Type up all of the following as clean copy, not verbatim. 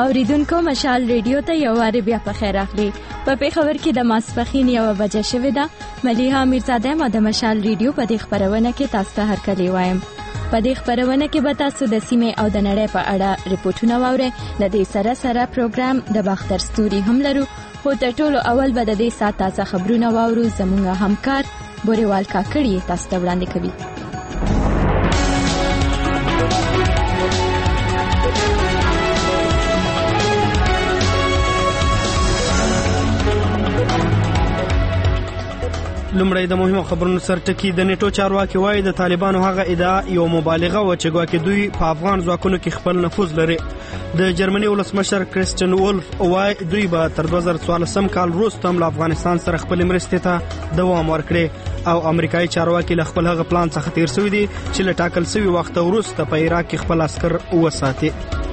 اوریدونکو مشال ریډیو ته یو واره بیا په خیر راغلی. په پیښور کې د ماسپښین 1 بجه شوې ده. ملیحه میرزاده ما د مشال ریډیو په دې خبرونه کې تاسو ته هرکلی وایم. په دې خبرونه کې به تاسو د سیمې او د نړۍ په اړه ریپورتونه واورئ. د دې سره پروګرام د باختر ستوري هم لرو. خو تر ټولو اول به د دې ساعت تازه خبرونه واورو. زموږ همکار بوریوال کاکړي تاسو ته وړاندې کوي. لومړی د مهمو خبرونو سرټکی. د نیټو چارواکي وایي د طالبانو هغه ادعا یو مبالغه و چې ګواکې دوی په افغان ځواکونو کې خپل نفوذ لري. د جرمني ولسمشر کریسټین وولف وایي دوی به تر 2014 کال وروسته هم له افغانستان سره خپل مرستې ته دوام ورکړي او امریکایي چارواکي له خپل هغه پلان څخه تیر شوي دي چې له ټاکل شوي وخت وروسته په عراق کې خپل عسکر وساتي.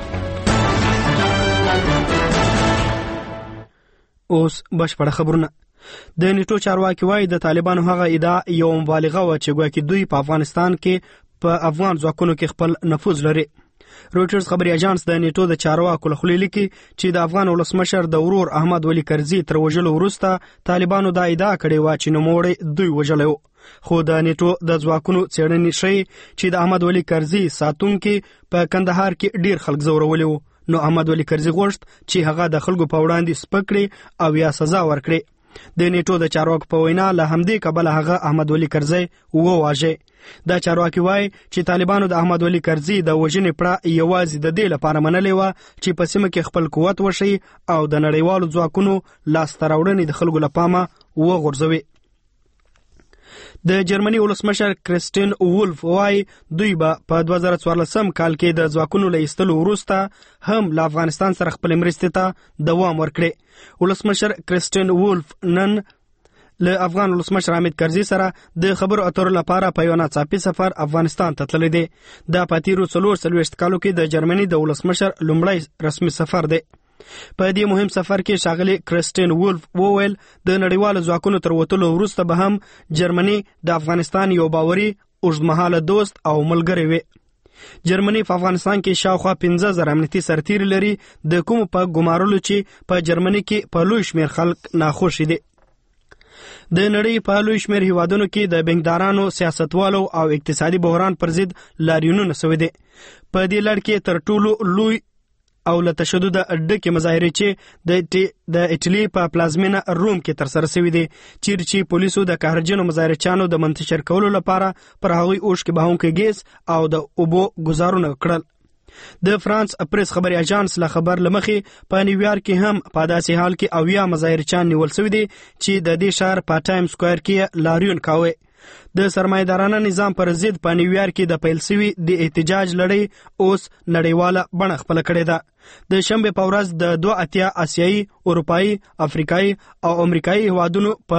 اوس بشپړه خبرونه. د نیټو چارواکي وایي د طالبانو هغه ادعا یو مبالغه و چې ګواکې دوی په افغانستان کې په افغان ځواکونو کې خپل نفوذ لري. رویټرز خبري اژانس د نیټو د چارواکو له خولې لیکي چې د افغان ولسمشر د ورور احمد ولی کرزي تر وژلو وروسته طالبانو دا ادعا کړې و چې نوموړی دوی وژلی و. خو د نیټو د ځواکونو څېړنې ښیي چې د احمد ولی کرزي ساتونکي په کندهار کې ډیر خلک ځورولي وو. نو احمد ولی کرزي غوښت چې هغه د خلکو په وړاندې سپک کړي او یا سزا ورکړي. د نیټو د چارواکو په وینا له همدې کبله هغه احمد ولی کرزي وواژه. دا چارواکي وایي چې طالبانو د احمد ولی کرزي د وژنې پړه یوازې د دې لپاره منلې و چې په سیمه کې خپل قوت وشي او د نړیوالو ځواکونو لاسته راوړنې د خلکو له پامه وغورځوي. د جرمني ولسمشر کریسټین وولف وایي دوی به په 2014 کال کې د ځواکونو له ایستلو وروسته هم له افغانستان سره خپل مرستې ته دوام ورکړي. ولسمشر کریسټین وولف نن له افغان ولسمشر حامد کرزي سره د خبرو اترو لپاره په یو ناڅاپي سفر افغانستان ته تللی دی. دا په تیرو 44 کالو کې د جرمني د ولسمشر لومړی رسمي سفر دی. په دې مهم سفر کې ښاغلي کریسټین وولف وویل د نړیوالو ځواکونو تر وتلو وروسته به هم جرمني د افغانستان یو باوري اوږدمهاله دوست او ملګری وي. جرمني په افغانستان کې شاوخوا 15,000 امنیتي سرتیري لري د کوم په ګمارلو چې په جرمني کې په لوی شمیر خلک ناخوښ دي. د نړۍ په لوی شمیر هیوادونو کې د بانکدارانو، سیاستوالو او اقتصادي بحران پر ضد لاریونونه شوي دي. په دې لړ کې تر ټولو لوی او له تشدد ډکې مظاهرې چې د ایټالي په پلازمینه روم کې ترسره شوې دي، چیرې چې پولیسو د قهرجنو مظاهرچیانو د منتشر کولو لپاره پر هغوی اوښکې بهونکی ګیس او د اوبو ګزارونه کړل. د فرانس پریس خبري اژانس له خبر لمخې په نیویارک کې هم په داسې حال کې 80 مظاهرچیان نیول شوي دي چې د دې ښار په ټایم سکویر کې لاریون کاوه. د سرمایدارانه نظام پر ضد په نیویارک کې د پیل شوي د احتجاج لړۍ اوس نړیواله بڼه خپله کړې ده. د شنبې په ورځ د 82 آسیایي، اروپایي، افریقایي او امریکایي هیوادونو په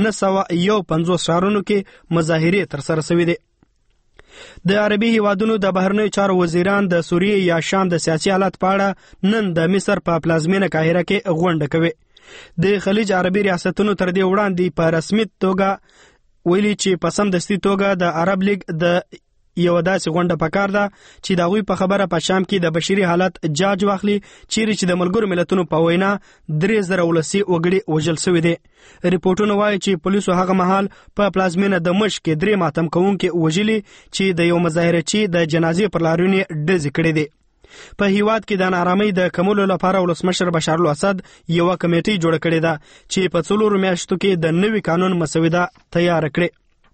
951 ښارونو کې مظاهرې ترسره شوې دي. د عربي هیوادونو د بهرنیو چارو وزیران د سوریې یا شام د سیاسي حالت په اړه نن د مصر په پلازمینه قاهره کې غونډه کوي. د خلیج عربي ریاستونو تر دې وړاندې په رسمي توګه ویلي چې په سمدستي توګه د عرب لیگ د یو داسې غونډه پکار ده چې د هغوی په خبره په شام کې د بشري حالت جاج واخلي، چیرې چې د ملګرو ملتونو په وینا 3,000 ولسي وګړي وژل شوي دي. ریپورټونه وایي چې پولیسو هغه مهال په پلازمینه دمشق کې 3 ماتم کوونکي وژلي چې د یو مظاهرچي د جنازې پر لاریونې ډزې کړې دي. په هیواد کې د نارامۍ د کمولو لپاره ولسمشر بشار الاسد یو کمیټه جوړه کړې ده چې په 4 میاشتو کې د نوي قانون مسوده تیار کړي.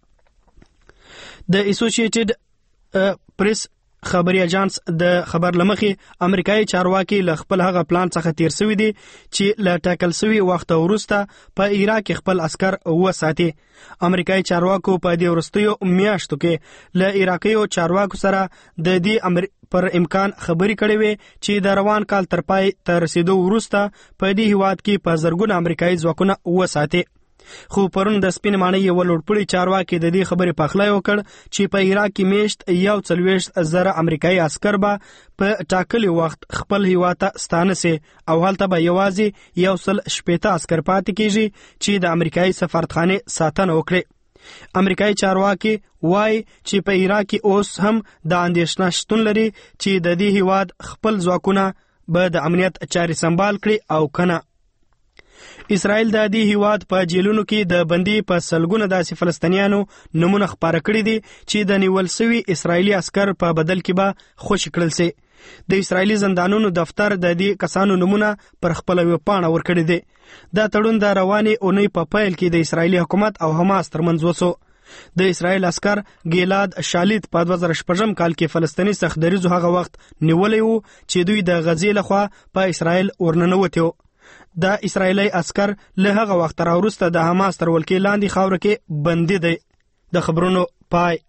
د اسوسییټډ پریس خبري اژانس د خبر لمخې امریکایي چارواکي له خپل هغه پلان څخه تیر شوي دي چې له ټاکل شوي وخت وروسته په عراق کې خپل عسكر وساتي. امریکایي چارواکو په دې وروستیو میاشتو کې له عراقیو چارواکو سره د دې پر امکان خبري کړې وي چې د روان کال تر پای ته رسیدو وروسته په دې هیواد کې په زرګونه امریکایي ځواکونه وساتي. خو پرون د سپین معنی یو لوړپوړي چارواکي د دې خبرې پخلی وکړ چې په عراق کې میشت 41,000 امریکایي عسكر به په ټاکلي وخت خپل هیواد ته ستانه سي او هلته به یوازې 160 عسكر پاتې کیږي چې د امریکایي سفارتخانه ساتنه وکړي. امریکایي چارواکي وایي چې په عراق کې اوس هم د اندېښنه شتون لري چې د دې هیواد خپل ځواکونه به د امنیت چارې سمبال کړي او کنه. اسرائیل د دې هیواد په جیلونو کې د بندي په سلګونه داسې فلسطینیانو نمونه خپاره کړي دي چې د نیول شوي اسرائیلي عسکر په بدل کې به خوشي کړل سي. د اسرائیلي زندانونو دفتر د دې کسانو نمونه پر خپل ویبپاڼه ورکړي دي. دا تړون د روانې اونۍ په پیل کې د اسرائیلي حکومت او حماس ترمنځ وسو. د اسرائیل عسکر ګیلاد شالیت په 2016 کال کې فلسطیني سختدریزو هغه وخت نیولې وو چې دوی د غزې لخوا په اسرائیل ورننوتي وو. د اسرائیلي عسکر له هغه وخت راوروسته د حماس تر ولکې لاندې خاوره کې بندي دی. د خبرونو پای.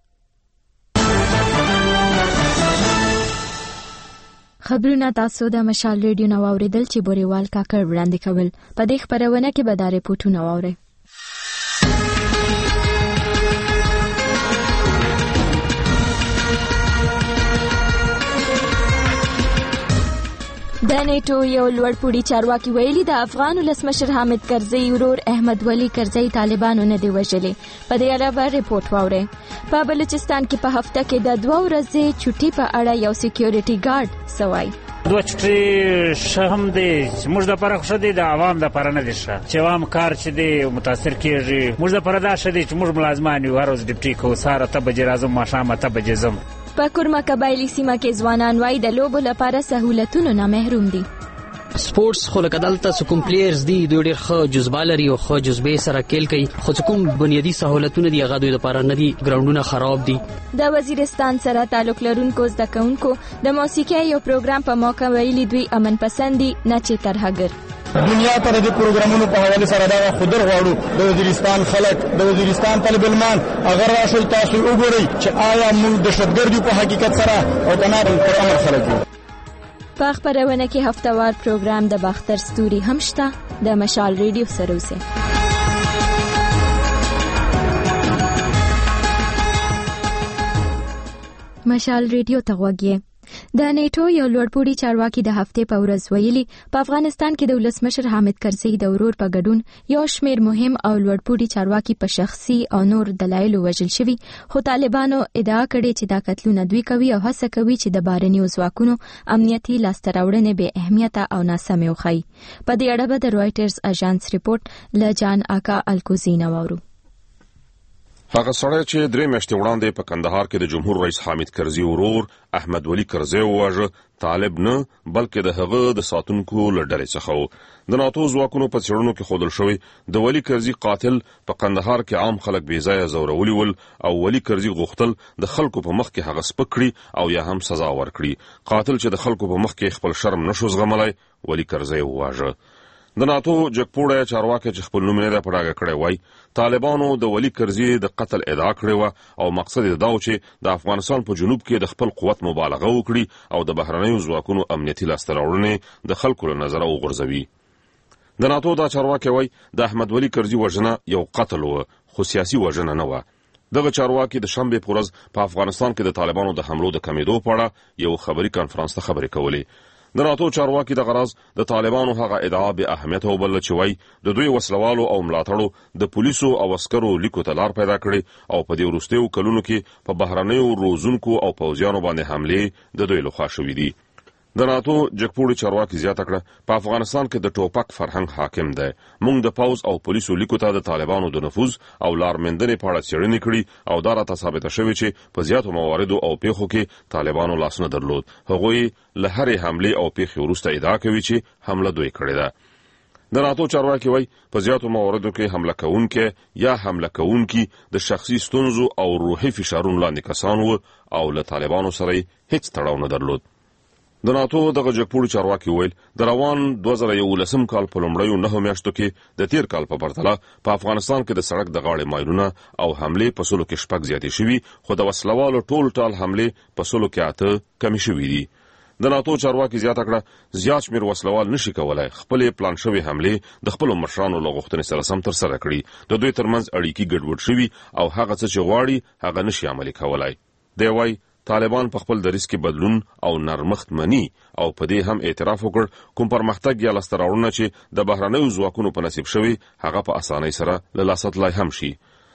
خبرونه تاسو د مشال ریډیو نو اوریدل چې بوريوال کاکړ وړاندې کول. په دې خبرونه کې به د ریپورتونو واورئ. د نیټو یو لوړپوړي چارواکي ویلي د افغان ولسمشر حامد کرزي ورور احمد ولی کرزي طالبانو نه دی وژلي. په دې اړه به ریپورت واورئ. په بلوچستان کې په هفته کې د 2 ورځې چټي په اړه یو سکیورټي ګارد سوای. دوه چټي شهم دي موږ د پاره خوشدي د عوام د پاره نه دي ښه چې عوام کار چې دی متاثر کیږي. موږ د پاره دا شدي چې موږ ملازمان یو هر ورځ ډیپټي کو ساره ته بجې راځم ماښام ته بجې زم. په کورما قبایلی سیمه کې ځوانان وای د لوبو لپاره سہولتونو نه محروم دي. سپورتس خو لکه دلته سکوم پلیئرز دي دوی ډېر ښه جذبه لري او ښه جذبې سره کیل کوي خو کوم بنیادی سہولتونه دي هغه دوی لپاره نه دي. ګراوندونه خراب دي. د وزیرستان سره تعلق لرونکو زده کوونکو د موسیقي یو پروګرام په موقع ویلي دوی امن پسندي نه چې ترهګر. دنیا ته د پروګرامونو په حواله سره دا خودر غواړو د وزیرستان خلک د وزیرستان طالب علمان اگر راشل تاسو وګورئ چې آیا موږ د شتګردي په حقیقت سره او کنه پر امر خلک یو. په خبرونه کې هفتوار پروګرام د باختر ستوري هم شته. د مشال ریډیو سره اوسئ. مشال ریډیو ته غوږی. د نیټو یو لوړپوړي چارواکي د هفته په ورځ ویلي په افغانستان کې د ولسمشر حامد کرزي د ورور په ګډون یو شمېر مهم او لوړپوړي چارواکي په شخصي او نور دلایلو وژل شوي. خو طالبانو ادعا کړې چې دا قتلونه دوی کوي او هڅه کوي چې د بهرنیو ځواکونو امنیتي لاسته راوړنې بې اهمیته او ناسمې وښيي. په دې اړه به د رويټرز اژانس ریپورت له جان آکا الکوزي نه واورو. هغه سړی چې 3 میاشتې وړاندې په کندهار کې د جمهور رئیس حامد کرزي ورور احمد ولی کرزي وواژه طالب نه بلکې د هغه د ساتونکو لړډلې څخه و. د ناتو ځواکونو په څېړنو کې ښودل شوی د ولی کرزي قاتل په کندهار کې عام خلک بې ځایه ځورولي ول او ولی کرزي غوښتل د خلکو په مخ کې هغه سپک کړي او یا هم سزا ورکړي. قاتل چې د خلکو په مخ کې خپل شرم نشو زغملای ولی کرزي وواژه. د ناتو جګپوړی چارواکي چې خپل نوم نه پړاګه کړی وای طالبانو د ولی کرزي د قتل ادعا کړې و او مقصد دا و چې د افغانستان په جنوب کې د خپل قوت مبالغه وکړي او د بهرنیو ځواکونو امنیتي لاسته راوړنې د خلکو له نظره وغورځوي. د ناتو دا چارواکي وای د احمد ولی کرزي وژنه یو قتل و خو سیاسي وژنه نه و. دغه چارواکي د شنبه په ورځ په افغانستان کې د طالبانو د حملو د کمیدو په اړه یو خبري کانفرنس ته خبرې کولې. د ناتو چارواکي د غرض د طالبانو هغه ادعا به اهمیت وبلل چې وای د دوی وسلوالو او ملاتړو د پولیسو او عسکرو لیکو ته لار پیدا کړي او په دې وروستیو کلونو کې په بهرنیو روزونکو او پوځیانو باندې حمله د دوی لخوا شوې دي. د ناتو جګپوړي چارواکي زیاته کړه په افغانستان کې د ټوپک فرهنګ حاکم دی. موږ د پوځ او پولیسو لیکو ته د طالبانو د نفوذ او لارمندنې په اړه څېړنې کړي او دا راته ثابته شوې چې په زیاتو مواردو او پیښو کې طالبانو لاسونه درلود. هغوی له هرې حملې او پیښې وروسته ادعا کوي چې حمله دوی کړې ده. د ناتو چارواکي وای په زیاتو مواردو کې حمله کوونکي یا حمله کوونکي د شخصي ستونزو او روحي فشارونو لاندې کسان وو او له طالبانو سره هیڅ تړاو نه درلود. د ناتو دغه جګپوړي چارواکي ویل د روان 2011 کال په لومړیو 9 میاشتو کې د تیر کال په پرتله په افغانستان کې د سړک د غاړې مایلونه او حمله په سلو کې شپږ زیاتې شوي خو د وسلوالو ټال حمله په سلو کې 8 کمی شوي دي. د ناتو چارواکي زیاته کړه زیات شمیر وسلوال نشي کولای خپل پلان شوی حمله د خپل مشرانو له غوښتنې سره سم تر سره کړي. د دوی ترمنځ اړیکې ګډوډ شوي او هغه څه چې غواړي هغه نشي عملي کولای. دی وای طالبان په خپل دریځ کې بدلون او نرمښت مني او په دې هم اعتراف وکړ کوم پرمختګ یا لاسته راوړنه چې د بهرنیو ځواکونو په نصیب شوی هغه په اسانۍ سره له لاسه تلای هم شي.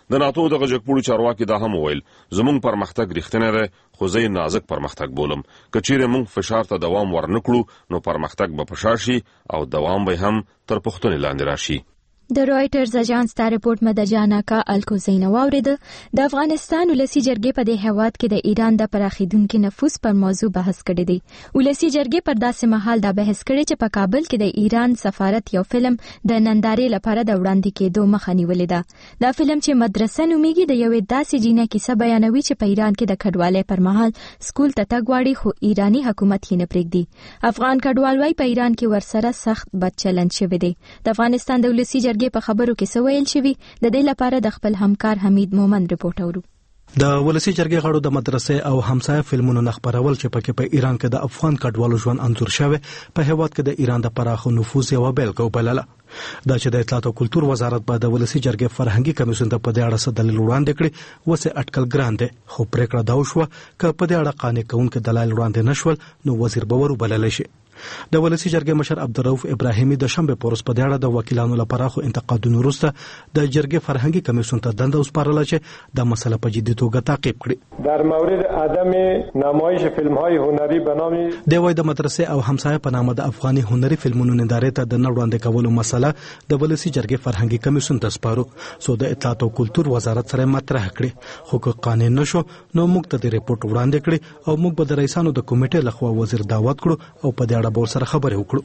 د ناتو د غجکپوړي چارواکي دا هم وویل زموږ پرمختګ رښتینی دی خو زه نازک پرمختګ بولم کچېرې موږ فشار ته دوام ورنکړو نو پرمختګ به پشاشي او دوام به هم تر پښتون لاندې راشي. د رويټرز اژانس ته رپورټ مدجانا کا الکوزینو واورید. د افغانستان ولسی جرګې په دې هواد کې د ایران د پراخیدونکو نفوذ پر موضوع بحث کړی دی. ولسی جرګې پر داسې مهال دا بحث کړی چې په کابل کې د ایران سفارت یو فلم د نندارې لپاره د وړاندې کېدو مخه نیولې ده. دا فلم چې مدرسه نومیږي د یوې داسې جینۍ کیسه بیانوي چې په ایران کې د کډوالۍ پر مهال سکول ته تګ غواړي خو ایرانی حکومت یې نه پرېږدي. افغان کډوال وايي په ایران کې ورسره سخت بد چلند شوی دی. د افغانستان د ولسی جرګې په خبرو کې سویل شوی د دې لپاره د خپل همکار حمید مومند رپورټ اورو. د ولسی جرګې غړو د مدرسې او همسایه فلمونو نخبرول چې پکې په ایران کې د افغان کډوالو ژوند انځور شوی په هیواد کې د ایران د پراخو نفوذ یو بیلګه وبلله. دا چې د اطلاعات او کلتور وزارت په د ولسی جرګې فرهنګي کمیسیون ته په دې اړه څه دلیل وړاندې کړي وسه اټکل ګران دي خو پریکړه دا وشوه چې په دې اړه قانوني کونکو دلایل وړاندې نشول نو وزیر به وربلل شي. د ولسی جرګې مشر عبدالرؤف ابراهیمي د شنبه پورس په اړه د وکیلانو لپاره خو انتقادونو وروسته د جرګې فرهنګي کمیسیون ته دنده وسپارله چې د مسله په جدي توګه تعقیب کړي. در مورد عدم نمایش فیلم‌های هنری به نام د وای د مدرسې او همسایه په نامه د افغاني هنري فلمونو نندارې ته د وړاندې کولو مسله د ولسی جرګې فرهنګي کمیسیون ته سپارو سو د اطلاعات او کلتور وزارت سره مطرح کړي خو که قانون نشو نو موږ ته د ریپورت وړاندې کړي او موږ به د رئیسانو د کمیټې لخوا وزیر دعوت کړو او په دې اړه به سره خبرې وکړو.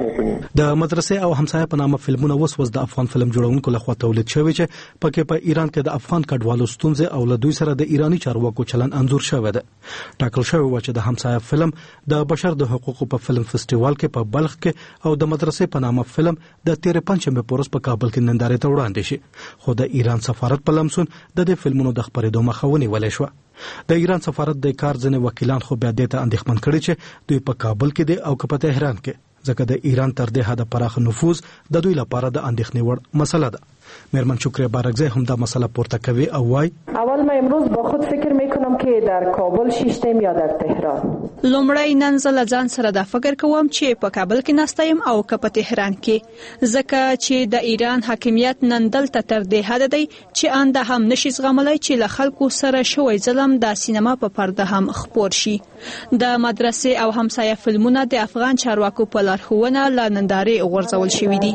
د مدرسې او همسایه په نامه فلمونه وس د افغان فلم جوړونکو لخوا تولید شوی چې پکې په ایران کې د افغان کډوالو ستونزې او له دوی سره د ایرانی چارواکو چلن انځور شوی دی. ټاکل شوی و چې د همسایه فلم د بشر د حقوقو په فلم فستیوال کې په بلخ کې او د مدرسې په نامه فلم د 13 پنځمه پورس په کابل کې نندارې ته وړاندې شي خو د ایران سفارت په لمسون د دې فلمونو د خبرېدو مخه ونیولې شو. د ایران سفارت د کار ځنې وکیلان خو بیا دې ته اندېښمن کړي چې دوی په کابل کې دي او په تهران کې ځکه د ایران تر دې حد پراخ نفوذ د دوی لپاره د اندېښنې وړ مسله ده. میرمن شکریه بارکزی هم دا مسئله پورته کوي او وای اول ما امروز با خود فکر میکنم که در کابل شیشتم یا در تهران. لومړی نن زه ځان سره دا فکر کوم چې په کابل کې ناستم او که په تهران کې ځکه چې د ایران حاکمیت نن دلته تر دې حد دی چې آنده هم نشي زغملای چې له خلکو سره شوی ظلم د سینما په پرده هم خپور شي. د مدرسې او همسایه فلمونه د افغان چارواکو په لارښوونه له نندارې غورځول شوي دي.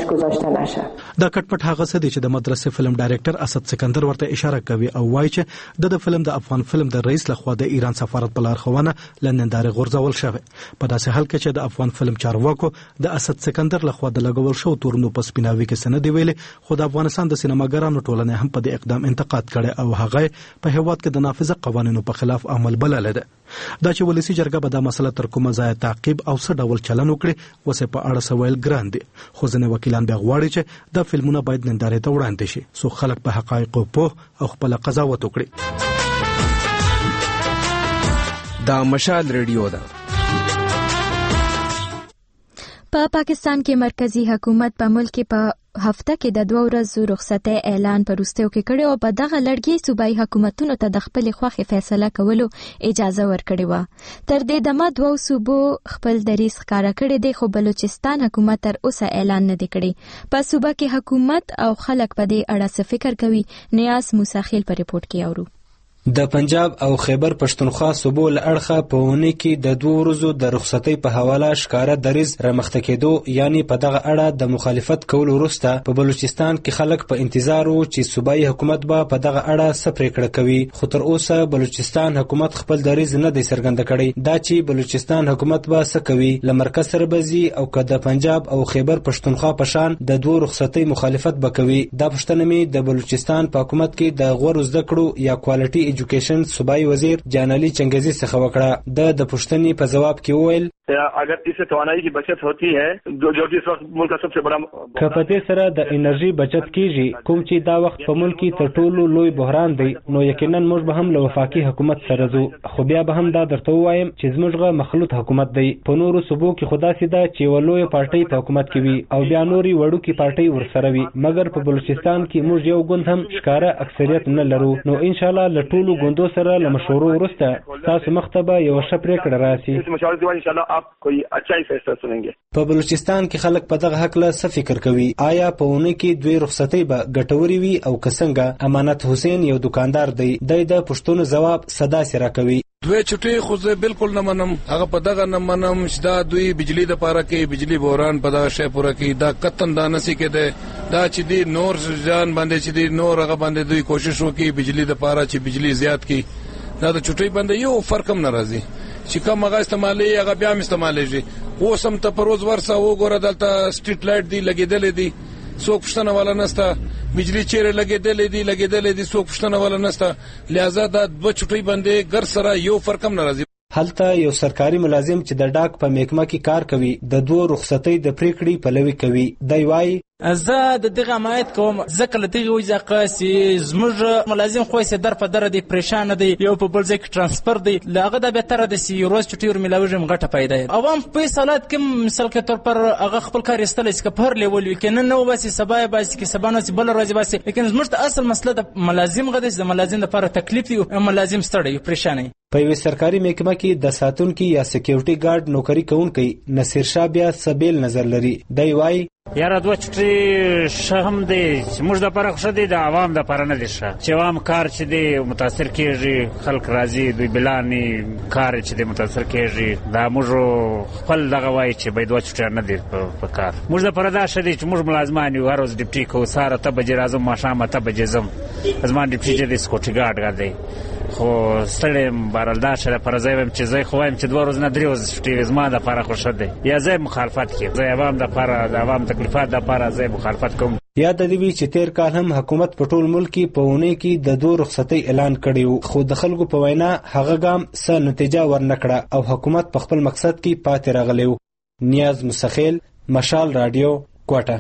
دا کټپټ هغه څه دی چې د مدرسې فلم ډایرکټر اسد سکندر ورته اشاره کوي او وایي چې د فلم د افغان فلم د رئیس لخوا د ایران سفارت په لارښوونه لنندارې غورځول شوی. په داسې حال کې چې د افغان فلم چارواکو د اسد سکندر لخوا د لګول شو تورنو په سپیناوي کې سند ویلي خو د افغانستان د سینماګرانو ټولنې هم په دې اقدام انتقاد کړي او هغه په هیواد کې د نافذه قوانینو په خلاف عمل بلل ده. دا چې ولسی جرګه به د مسله تر کومه ځای تعقیب او څه ډول چلن وکړي وسه په اړه سوال ګران دي خو ځنې وکیلان به غواړي چې د فلمونه باید نندارې ته وړاندې شي سو خلک په حقایقو پوه او خپل قضاوت وکړي. دا مشال ریډیو ده. په پاکستان کې مرکزی حکومت په ملک په هفته کې د 2 ورځو رخصتۍ اعلان پر وروستیو کې کړی او په دغه لړګي صوبایي حکومتونو ته د خپل خوښې فیصله کولو اجازه ورکړې و. تر دې دمه 2 صوبو خپل دریځ ښکاره کړی دی خو بلوچستان حکومت تر اوسه اعلان نه دی کړی. په صوبه کې حکومت او خلک په دې اړه څه فکر کوي نیاز موسی خیل په ریپورت کې اورو. د پنجاب او خیبر پښتونخوا صوبو له اړخه په ونې کې د 2 ورځو د رخصتۍ په حواله ښکاره دریځ رامخته کېدو یعنی په دغه اړه د مخالفت کولو وروسته په بلوچستان کې خلک په انتظار وو چې صوبایي حکومت به په دغه اړه څه پریکړه کوي خو تر اوسه بلوچستان حکومت خپل دریځ نه دی څرګند کړی. دا چې بلوچستان حکومت به څه کوي له مرکز سره بزي او که د پنجاب او خیبر پښتونخوا په شان د 2 رخصتۍ مخالفت وکوي. دا پښتنه می د بلوچستان په حکومت کې د غوړ زده کړو یا کوالټي ایجوکیشن صوبائی وزیر جانعلی چنگیزی څخه وکړه. د پښتني په جواب کې وویل اگر इससे توانائی की बचत होती है जो कि इस वक्त मुल्क का सबसे बड़ा کپته سره د انرژي بچت کیږي کوم چې دا وخت په ملک کې تر ټولو لوی بحران دی نو یقینا موږ به هم له وفاقي حکومت سره زو خو بیا به هم دا درته وایم چې زموږه مخلوط حکومت دی په نورو صوبو کې خدا سي دا چې ولوی پارټي په حکومت کې وي او بیا نوري وړو کې پارټي ورسره وي مګر په بلوچستان کې موږ یو ګوند هم ښکارا اکثریت نه لرو نو ان شاء الله له ټولو ګوندو سره له مشورو ورسته تاسو مختبه یو شپره کړه راسي आप कोई अच्छा ही फैसला सुनेंगे। په بلوچستان کې خلک په دغه حق له څه فکر کوي؟ آیا په اونۍ کې 2 رخصتۍ به ګټورې وي او که څنګه؟ امانت حسین یو دکاندار دی، د پوښتنو جواب صدا سره کوي. 2 چټي خو زه بالکل نه منم، هغه په دغه نه منم چې دا دوی بجلی د پاره کې بجلی بوران په دغه شی پوره کې دا کتن دا نسی کې دا چې دی نور ځان باندې چې دی نور هغه باندې دوی کوشش وکړي بجلی د پاره چې بجلی زیات کړي، دا د چټي باندې یو فرق هم ناراضي چې کوم هغه استعمالي هغه بیا استعمالېږي. اوس هم ته پروز ورسه وګوره دلته سټریټ لایټ دی لګېدلې دي، څوک پښتنه والا نسته، بجلی چیرې لګېدلې دي څوک پښتنه والا نسته، لہذا دا 2 چټي باندې ګر سره یو فرق هم ناراضي. هلته یو سرکاري ملازم چې د ډاک په محکمه کې کار کوي د 2 رخصتۍ د پریکړې پلوي کوي. دی وایي زه د دغه حمایت کوم، ځکه له دغه وجې چې زموږ ملازم خو یې در په دره دی پریشان دی، یو په بل ځای کې ترانسفر دی، له هغه دا بهتره ده چې روز چټي ورمیلاوږي غټه پیدا وي. عوام په حالات کې مثال کې تور پر هغه خپل کار ایستلی چې په هر لیول وي، که نن نه وباسي سبا یې باسي، که سبا نه وباسي بله ورځ یې باسي، لیکن زموږ ته اصل مسله د ملازم غده چې د ملازم لپاره تکلیف دی، ملازم ستړی پریشان دی. په یوه سرکاري محکمه کې د ساتونکي یا سکیورټي ګارد نوکری کوونکی نصیر شاه بیا سبیل نظر لري. دی وایي یاره 2 چټي شهم دی چې موږ د لپاره ښه دی، د عوام د لپاره نه دی ښه، چې عوام کار چې دی متاثر کېږي، خلک راځي دوی بلاني کار چې دی متاثر کېږي، دا موږ خپل دغه وایي چې باید 2 چټي نه دی په کار. موږ د لپاره دا ښه دی چې موږ ملازمان یو، هر ورځ ډیپټي کوو، سهار 8 بجې راځم ماښام 8 بجې ځم، زما ډیپټي چې دی سکیورټي ګارډ دی، خو ستړی یم بهرحال دا ښه ده، پر ځای وایم چې زه خو وایم چې 2 ورځې نه 3 ورځې چټي وي، زما دپاره خو ښه دی، یا زه مخالفت کوم، زه عوام دپاره د عوام تکلیفات دپاره زه مخالفت کوم. یاد دې وي چې تیر کال هم حکومت په ټول ملک کې په اونۍ کې د 2 رخصتۍ اعلان کړی و، خو د خلکو په وینا هغه ګام څه نتیجه ورنکړه او حکومت په خپل مقصد کې پاتې راغلی و. نیاز مسخیل، مشال رادیو، کوټه.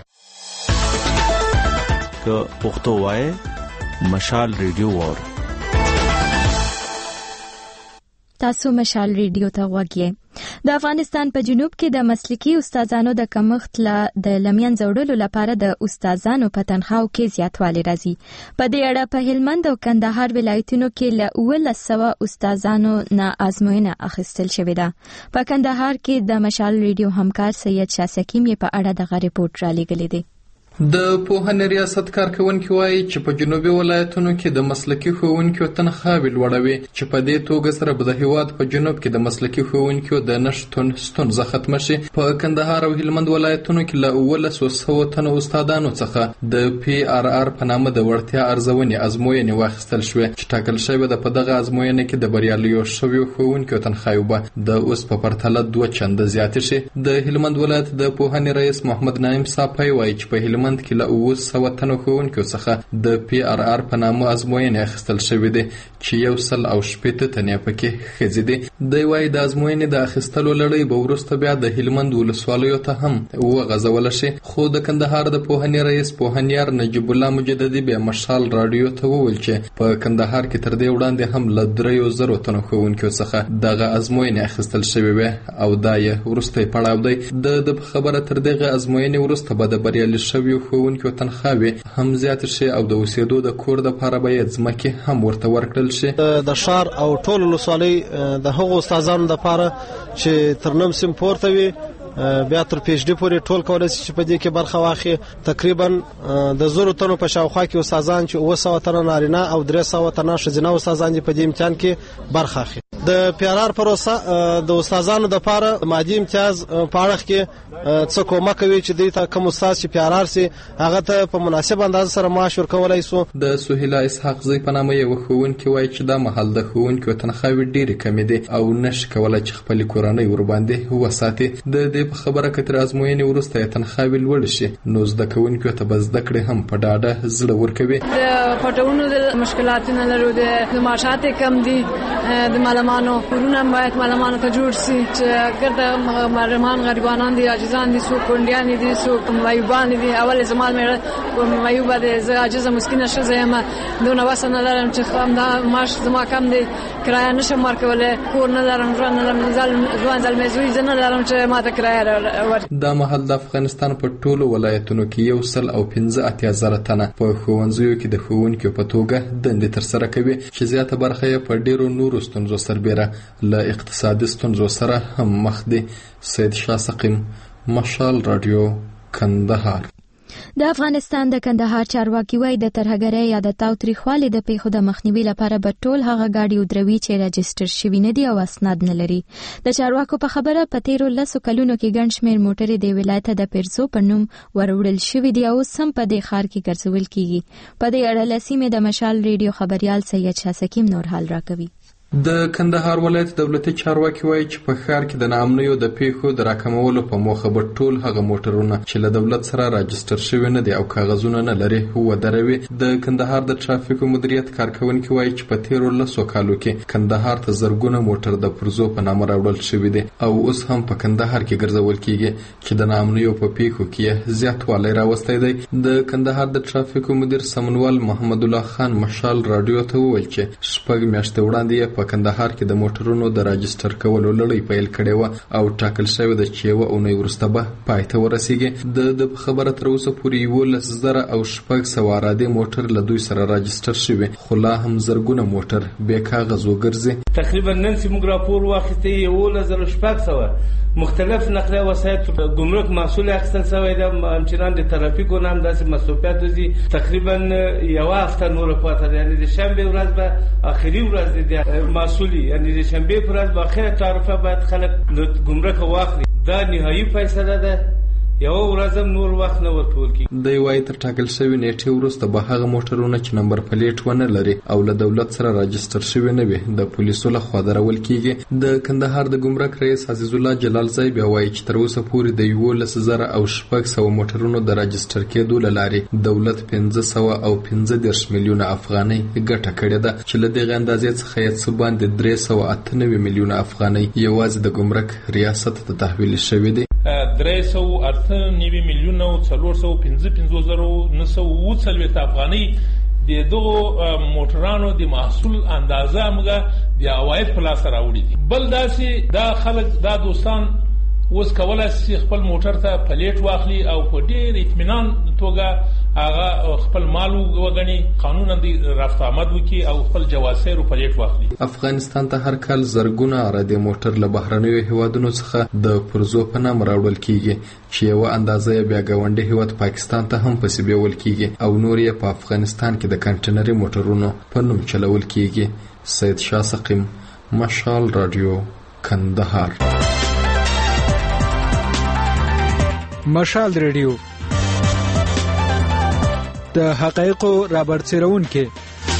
که پښتو وای مشال رادیو وور. تاسو مشال ریډیو ته غوږی. د افغانستان په جنوب کې د مسلکي استادانو د کمښت د لمین زوړلو لپاره د استادانو په تنخواو کې زیاتوالی راځي. په دې اړه په هلمند او کندهار ولایتونو کې له 1900 استادانو نه آزموینه اخیستل شوې ده. په کندهار کې د مشال ریډیو همکار سید شاه سکیم په اړه دغه ریپورت را لېږلی دی. د پوهنې ریاست کارکونکي وایي چې په جنوبي ولایتونو کې د مسلکي ښوونکو تنخواوې لوړوي، چې په دې توګه سره به د هیواد په جنوب کې د مسلکي ښوونکو د نشتون ستونزه ختمه شي. په کندهار او هلمند ولایتونو کې له 1900 تنو استادانو څخه د PRR په نامه د وړتیا ارزونې ازموینې واخیستل شوې، چې ټاکل شوې ده په دغه ازموینه کې د بریالیو شویو ښوونکو تنخواوې به د اوس په پرتله 2 چنده زیاتې شي. د هلمند ولایت د پوهنې رئیس محمد نعیم صافی وایي چې په هلمند کې له 900 تنو ښوونکو څخه د PRR په نامه ازموینې اخیستل شوې دي، چې 180 تنې پکې ښځې دي. دی وایي د ازموینې د اخیستلو لړۍ به وروسته بیا د هلمند ولسوالیو ته هم وغځوله شي. خو د کندهار د پوهنې رئیس پوهنیار نجیب الله مجددي بیا مشال رادیو ته وویل چې په کندهار کې تر دې وړاندې هم له 3000 تنو ښوونکو څخه دغه ازموینې اخیستل شوې وې او دا یې وروستی پړاو دی. د خبره تر دغه ازموینې وروسته به د بریالي شویو ښوونکو تنخواوې هم زیات شي او د اوسېدو د کور دپاره به یې ځمکې هم ورته ورکړل شي. د ښار او ټول ولسوالۍ د هغو استادانو دپاره چې تر نیم سیم پورته وي بیا تر PhD پورې ټول کولای شي چې په دې کې برخه واخلي. تقریبا د 1000 تنو په شاوخوا کې استادان چې 900 تنه نارینه او 300 تنه ښځینه استادان په دې امتحان کې برخه اخلي. د PRR پروسه د استادانو لپاره مادي امتیاز په اړه کې څه کومک کوي چې دوی ته کوم استاد چې PRR سي هغه ته په مناسب انداز سره معاش ورکولای شو. د سهیلا اسحاق زوی په نامه یو ښوونکی وایي چې دا مهال د ښوونکو تنخواوې ډېرې کمې دي او نشي کولای چې خپل کورنۍ ورباندې وساتي. د دې په خبره کې تر ازموینې وروسته تنخواوې لوړ شي نو زده کوونکو ته به زده کړې هم په ډاډه زړه ورکوي. د پټونو د مشکلاتونه لرو، د معاشات کم دي، د معلمانو کورونه باید معلمانو ته جوړ شي چې اگر د معلمان غریبانان دي، عاجزان دي، څوک کونډیان دي، څوک معیوبان دي. اول زمال مې معیوبه دي، زه عاجزه مسکینه ښځه یم، دونه وس نه لرم چې دا معاش زما کم دی، کرایه نشم ورکولی، کور نه لرم، ژوند نه لرم، ځوان زلمی زوی زه نه لرم چې ما ته کرایه ورکړي. دا مهال د افغانستان په ټولو ولایتونو کې 115,000 تنه په ښوونځیو کې د ښوونکو په توګه دندې ترسره کوي چې زیاته برخه یې په ډیرو نورو ستونزو سربیره له اقتصادي ستونزو سره هم مخ دي. سید شاه سقیم، مشال رادیو، کندهار. د افغانستان د کندهار چارواکي وایي د ترهګرۍ یا د تاوتریخوالي د پیښو د مخنیوي لپاره به ټول هغه ګاډي ودروي چې رجسټر شوي نه دي او اسناد نه لري. د چارواکو په خبره په تیرو 10 کلونو کې ګڼ شمېر موټرې د ولایت د پیرزو په نوم وروړل شوي دي او سم په دې ښار کې ګرځول کیږي. په دې اړه له سیمې د مشال ریډیو خبريال سید شاه سقیم نور حال راکوي. د کندهار ولایت دولتي چارواکي وایي چې په ښار کې د ناامنیو د پیښو د راکمولو په موخه به ټول هغه موټرونه چې له دولت سره راجستر شوي نه دي او کاغذونه نه لري ودروي. د کندهار د ټرافیکو مدیریت کارکونکي وایي چې په تیرو 10 کالو کې کندهار ته زرګونه موټر د پرزو په نامه راوړل شوي دي او اوس هم په کندهار کې ګرځول کیږي چې د ناامنیو په پیښو کې زیاتوالی راوستی دی. د کندهار د ټرافیکو مدیر سمنوال محمد الله خان مشال رادیو ته وویل چې 6 میاشتې وړاندې په کندهار کې د موټرونو د راجستر کولو لړۍ پیل کړې و او ټاکل شوی د چې یوه اونۍ وروسته به پای ته ورسیږي. د خبره تر اوسه پورې 11,600 اراده موټر له دوی سره راجستر شوي خو لا هم زرګونه موټر بې کاغذ وګرځي. تقریبا نن چې موږ راپور واخیستی 11,600 مختلف نقلیه وسایط ګمرک محصول اخیستل شوی دی. همچنان د ترافیکو نام داسې مصروفیات دي. تقریبا یوه هفته نور پاتې ده، یعنی د شنبه ورځ به اخري ورځ دی محصولي، یعنی د شنبه پر ورځ به اخره تعرفه باید خلک د ګمرک واخلي. دا نهایي فیصله ده، یو ورځ نور وخت نه ورکول کی. د وای تر ټاکل شوی نیټه وروسته به هغه موټرونه چې نمبر پلیټ ونه لري او له دولت سره راجستر شوی نه وي د پولیسو له خوا درول کیږي. د کندهار د ګمرک رئیس عزیز الله جلال زای بیا وایي چې تر اوسه پورې د 11,600 موټرونو د راجستر کېدو لارې دولت 515 میلیونه افغانۍ ګټه کړې ده چې له دغه اندازې څخه یې څه باندې 398 میلیونه افغانۍ یوازې د ګمرک ریاست ته تحویل شوې دي. 398 میلیونه او 455,940 افغانۍ د دغو موټرانو د محصول اندازه موږ د عواید په لاس راوړي دي. بل داسې دا خلک دا دوستان اوس کولای شي خپل موټر ته پلیټ واخلي او په ډېر اطمینان توګه هغه خپل مال وګڼي، قانونا د رفت آمد وکړي او خپل جواسیر پلیټ واخلي. افغانستان ته هر کال زرګونه اراده موټر له بهرنیو هیوادونو څخه د پرزو په نام راوړل کیږي چې یوه اندازه یې بیا ګاونډي هیواد پاکستان ته هم پسې بیول کیږي او نور یې په افغانستان کې د کنټینري موټرونو په نوم چلول کیږي. سید شاه سقیم، مشال رادیو، کندهار. مشال ریډیو د حقایقو رابرسېرون کې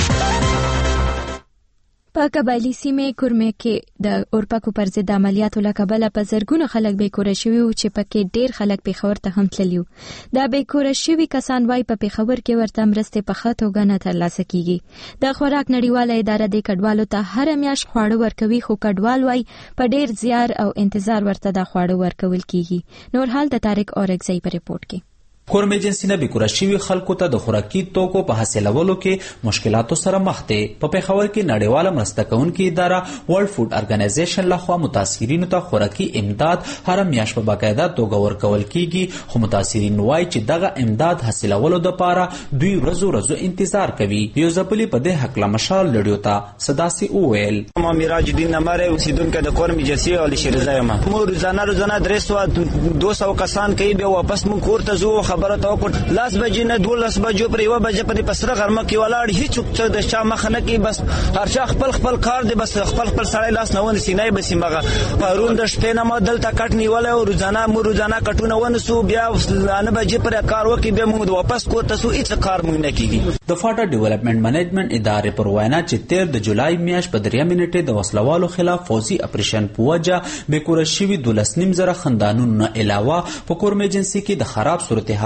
په قبایلی سیمې کورمه کې د اورپکو پر ضد عملیاتو له کبله په زرګونو خلک بیکوره شوي وو چې پکې ډېر خلک پېښور ته هم تللي وو. دا بیکوره شوي کسان وایي په پېښور کې ورته مرستې په ښه توګه نه ترلاسه کیږي. د خوراک نړیواله اداره د کډوالو ته هره میاشت خواړه ورکوي خو کډوال وایي په ډېر زیار او انتظار ورته دا خواړه ورکول کیږي. نور حال د طارق اورکزی په ریپورت کې. کورم ایجنسی نه بیکوره شوي خلکو ته د خوراکي توکو په حاصلولو کې مشکلاتو سره مخ دي. په پېښور کې نړیواله مرسته کوونکې اداره ورلد فود ارګنایزیشن لخوا متاثرینو ته خوراکي امداد هر میاشت په باقاعده توګه ورکول کیږي خو متاثرین وایي چې دغه امداد حاصلولو لپاره دوی ورځو انتظار کوي. یو ځپلي په دې حق مشال لړیو ته صداسي وویل. ما میراج الدین نمره اوسیدونکو د کورم ایجنسی او شیرزه یم. مو روزانه 200 کسان کوي به واپس مون کور ته زو خبره تا وکړ. لاس بجې نه 12 بجو پر یو بجې پر پسره غرمه کې ولاړ هیڅ څه د شا مخ نه کې بس هر شا خپل کار دی بس خپل سړی لاس نه ونی سینې بس مغه پرون د شپې نه ما دلته کټ نیول او روزانه کټونه ونسو بیا نه بجې پر کار وکي به موږ واپس کور ته سو هیڅ کار مونږ نه کیږي. د فاټا ډیولپمنٹ منیجمنت ادارې پر وینا چې 13 د جولای میاشت په 3 منټه د وسلوالو خلاف فوزي اپریشن پوجا به کور شوی 12.5 خندانونو علاوه په کورم ایجنسی کې د خراب صورتحال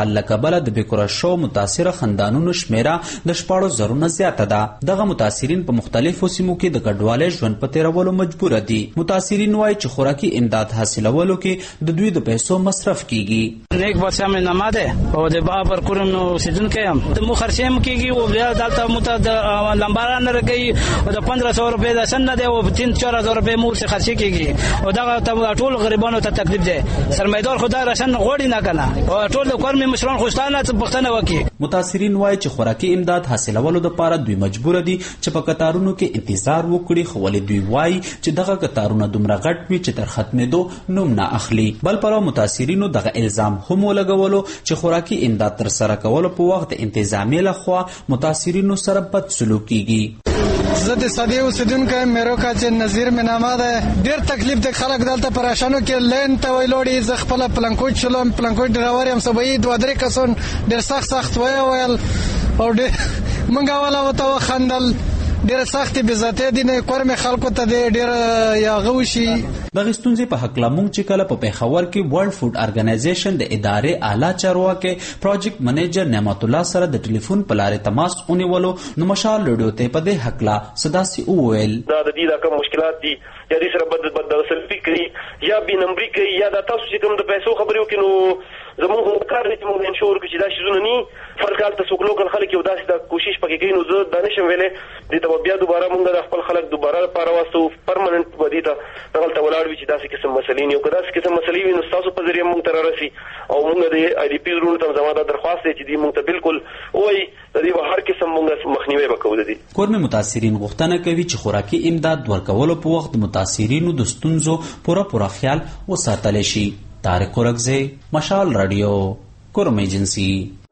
انتقال له کبله د بیکوره شو متاثره خاندانونو شمیره د 14,000 نه زیاته ده. دغه متاثرین په مختلفو سیمو کې د کډوالۍ ژوند په تیرولو مجبور دي. متاثرین وایي چې خوراکي امداد حاصلولو کې د دوی د پیسو مصرف کیږي. نیک بچا مې نماده او د بابر کورم نو سیدونکو هم د مو خرچم کیږي او بیا دلته مت د لمباران راګي او د 1500 روپے د سن نه دی او 3-4,000 روپے مور څخه خرچ کیږي او دا ټول غریبانو ته تکلیف دی. سرمایدار خدای راشن غوړي نه کنه او ټول کور مې مشران خوشاله پښتنه وکي. متاثرین وایي چې خوراکي امداد حاصلولو لپاره دوی مجبور دي چې په قطارونو کې انتظار وکړي، خو ولې دوی وایي چې دغه قطارونه دومره غټ وي چې تر ختمېدو نوم نه اخلي. بل پلو متاثرینو دغه الزام هم ولګولو چې خوراکي امداد تر سره کولو په وخت انتظامیه لخوا متاثرینو سره بد سلوک کیږي. زه د سادي اوسیدونکو میرو کاچ نظیر مې نامه ده. ډېر تکلیف د خلک دلته پریشانو کې لین ته ویلوړي. زه خپل پلنکوټ شلم، پلنکوټ ډرایور یم. سبا 2-3 کسان ډېر سخت ویل او ډېر مونږ والا وته خندل. ډېر سخت بزته دي نه کور مې خلکو ته ډېر یا غوشي. دغه ستونزې په حق لمونږ چې کله په پیښور کې ورلد فود ارګنایزیشن د ادارې اعلی چارواکي پروجیکټ منیجر نعمت الله سره د ټلیفون په لارې تماس ونیولو نو مشال رادیو ته په دې حق لا صداسي وویل دا د دې کوم مشکلات دي یا دې سره بد سلفي کوي یا بي نمبري کوي یا د تاسو چې کوم د پیسو خبرې وکړو زموږ کار دې موږ انشور کوي چې دا شیزونه نه فرقال ته څوک لوکل خلک یو داسې د کوشش پکې کوي. نو زه د نشم ویلې دې ته بیا دوباره موږ د خپل خلک دوباره لپاره واسطو پرمننت ودی ته دغه ته ولاړ وي چې داسې قسم مسلې نه یو کداسې قسم مسلې وي نو تاسو په ذریعہ موږ تر راسي او موږ د آی ډی پی رول ته زموږ درخواست دی چې دې موږ ته بالکل وایي د دې هر قسم موږ مخنیوي وکړو. د دې کورمه متاثرین غوښتنه کوي چې خوراکي امداد ورکولو په وخت متاثرینو د ستونزو پوره خیال وساتل شي. طارق اورګزی، مشال رادیو، کورم ایجنسی.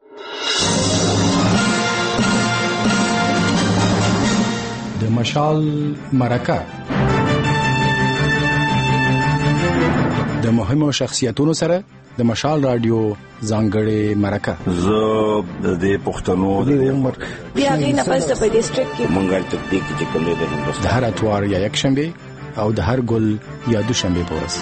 د مشال مرکه د مهمو شخصیتونو سره د مشال رادیو ځانګړې مرکه. زه د پښتنو د عمر بیا غي نه پس په ډیسټریکټ کې مونږه تطبیق چې کوم دی د هر اتوار یا یک شنبه او د هر ګل یا دوشنبه پورس.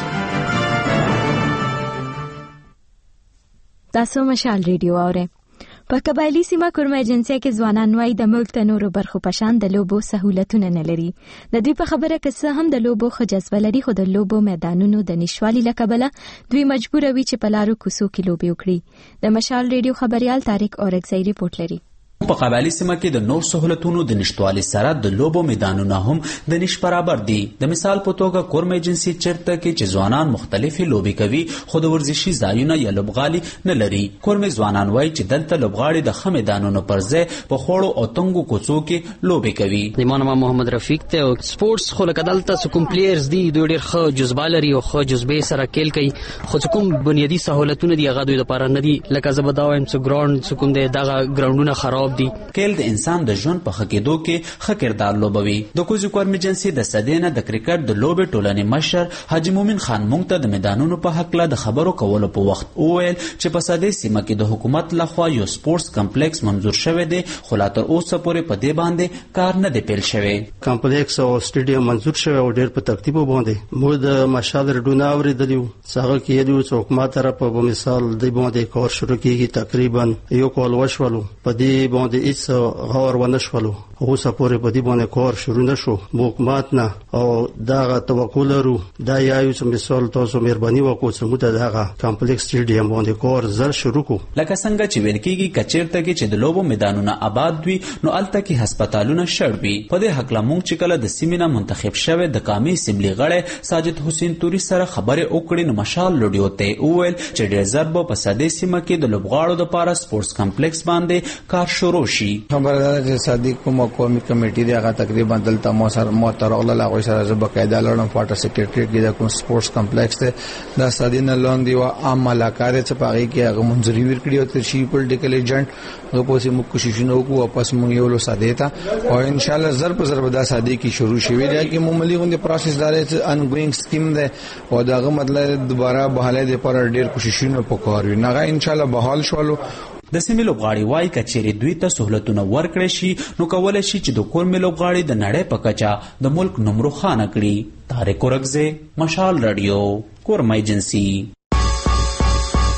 تاسو مشال ریډیو اورئ. په قبایلی سیمه کورم ایجنسی کې ځوانان وایي د ملک ته نورو برخو په شان د لوبو سہولتونه نه لري. د دوی په خبره کې څه هم د لوبو ښه جذبه لري، خو د لوبو میدانونو د نشوالي له کبله دوی مجبور وي چې په لارو کوڅو کې لوبې وکړي. د مشال ریډیو خبريال طارق اورګزی ریپورت لري. په قبایلی سیمه کې د نور سہولتونو د نشټوالي سره د لوبو میدانونه هم د نش برابر دي. د مثال په توګه کورم ایجنسی چرته کې چې ځوانان مختلفي لوبې کوي خو د ورزشي ځایونه یا لوبغالي نه لري. کورم ځوانان وایي چې دلته لوبغاړي د خمه میدانونو پر ځای په خوړو او تنګو کوڅو کې لوبې کوي. د مانما محمد رفیق ته او سپورتس خو لکدلته کوم پلیئرز دي دوی ډېر ښه جذبه لري او ښه جذبه سره کېل کوي، خو کوم بنیادی سہولتونه دي هغه دوی لپاره نه دي. لکه زبداویم چې ګراوند کوم دغه ګراوندونه خراب دي. کېل د انسان د ژوند په خکېدو کې ښه کردار لوبوي. د کوزي کورم ایجنسی د سدینه د کرکټ د لوبې ټولنې مشر حاجی مومن خان مونږ ته د میدانونو په حق له د خبرو کولو په وخت وویل چې په سدې سیمه کې د حکومت لخوا یو سپورتس کمپلیکس منظور شوی دی، خو لا تر اوسه پورې په دې باندې کار نه دی پیل شوی. کمپلیکس او سټیډیم منظور شوی او ډېر په ترتیب باندې موږ د مشال رډونه اوریدلیو څنګه کې یو حکومت طرف په مثال د باندې کار شروع کیږي. تقریبا یو کال وشولو په دې باندې هیڅ غور ونشولو، اوسه پورې په دې باندې کار شروع نشو. حکومت نه او دغه توکل لرو دا یو مثال تاسو مهرباني وکړئ چې موږ دغه کمپلیکس سټیډیم باندې کار زر شروع کو. لکه څنګه چې ویل کېږي کچیرته کې چې د لوبو میدانونه آباد وي نو الته کې هسپتالونه شړ وي. په دې حق لمونږ چې کله د سیمینه منتخب شوه د قامي اسمبلی غړی ساجد حسین توري سره خبرې وکړې نو مشال لوډیو ته وویل چې ډېر ضرب په سدې سیمه کې د لوبغاړو لپاره سپورتس کمپلیکس باندې کار شروع شي. خبردار چې صادق کوم قومي کمیټې دی هغه تقریبا دلته مو سره موترغله لا غوښ سره بقاعده لړم فاټر سیکریټری کې د کوم سپورتس کمپلیکس ته د صدینه لاندې او عام ملاقات چې پاغي کې هغه منځري ورکړي او تر شي پولیټیکل ایجنټ هغه په سیمه کوششونه وکړو واپس مونږ یو له صادیتا او ان شاء الله ضرب دا صادق کی شروع شوی دی چې معمولی غونډه پروسس داري انګوینګ سکیم ده او داغه مطلب دوباره بحاله د پر ډیر کوششونه وکړو نه ان شاء الله بحال شولو. د سیمې لوبغاړي وایي کچېرې دوی ته سہولتونه ورکړي شي نو کولای شي چې د کورم لوبغاړي د نړۍ په کچه د ملک نوم روښانه کړي. طارق اورګزی، مشال رادیو، کورم ایجنسی.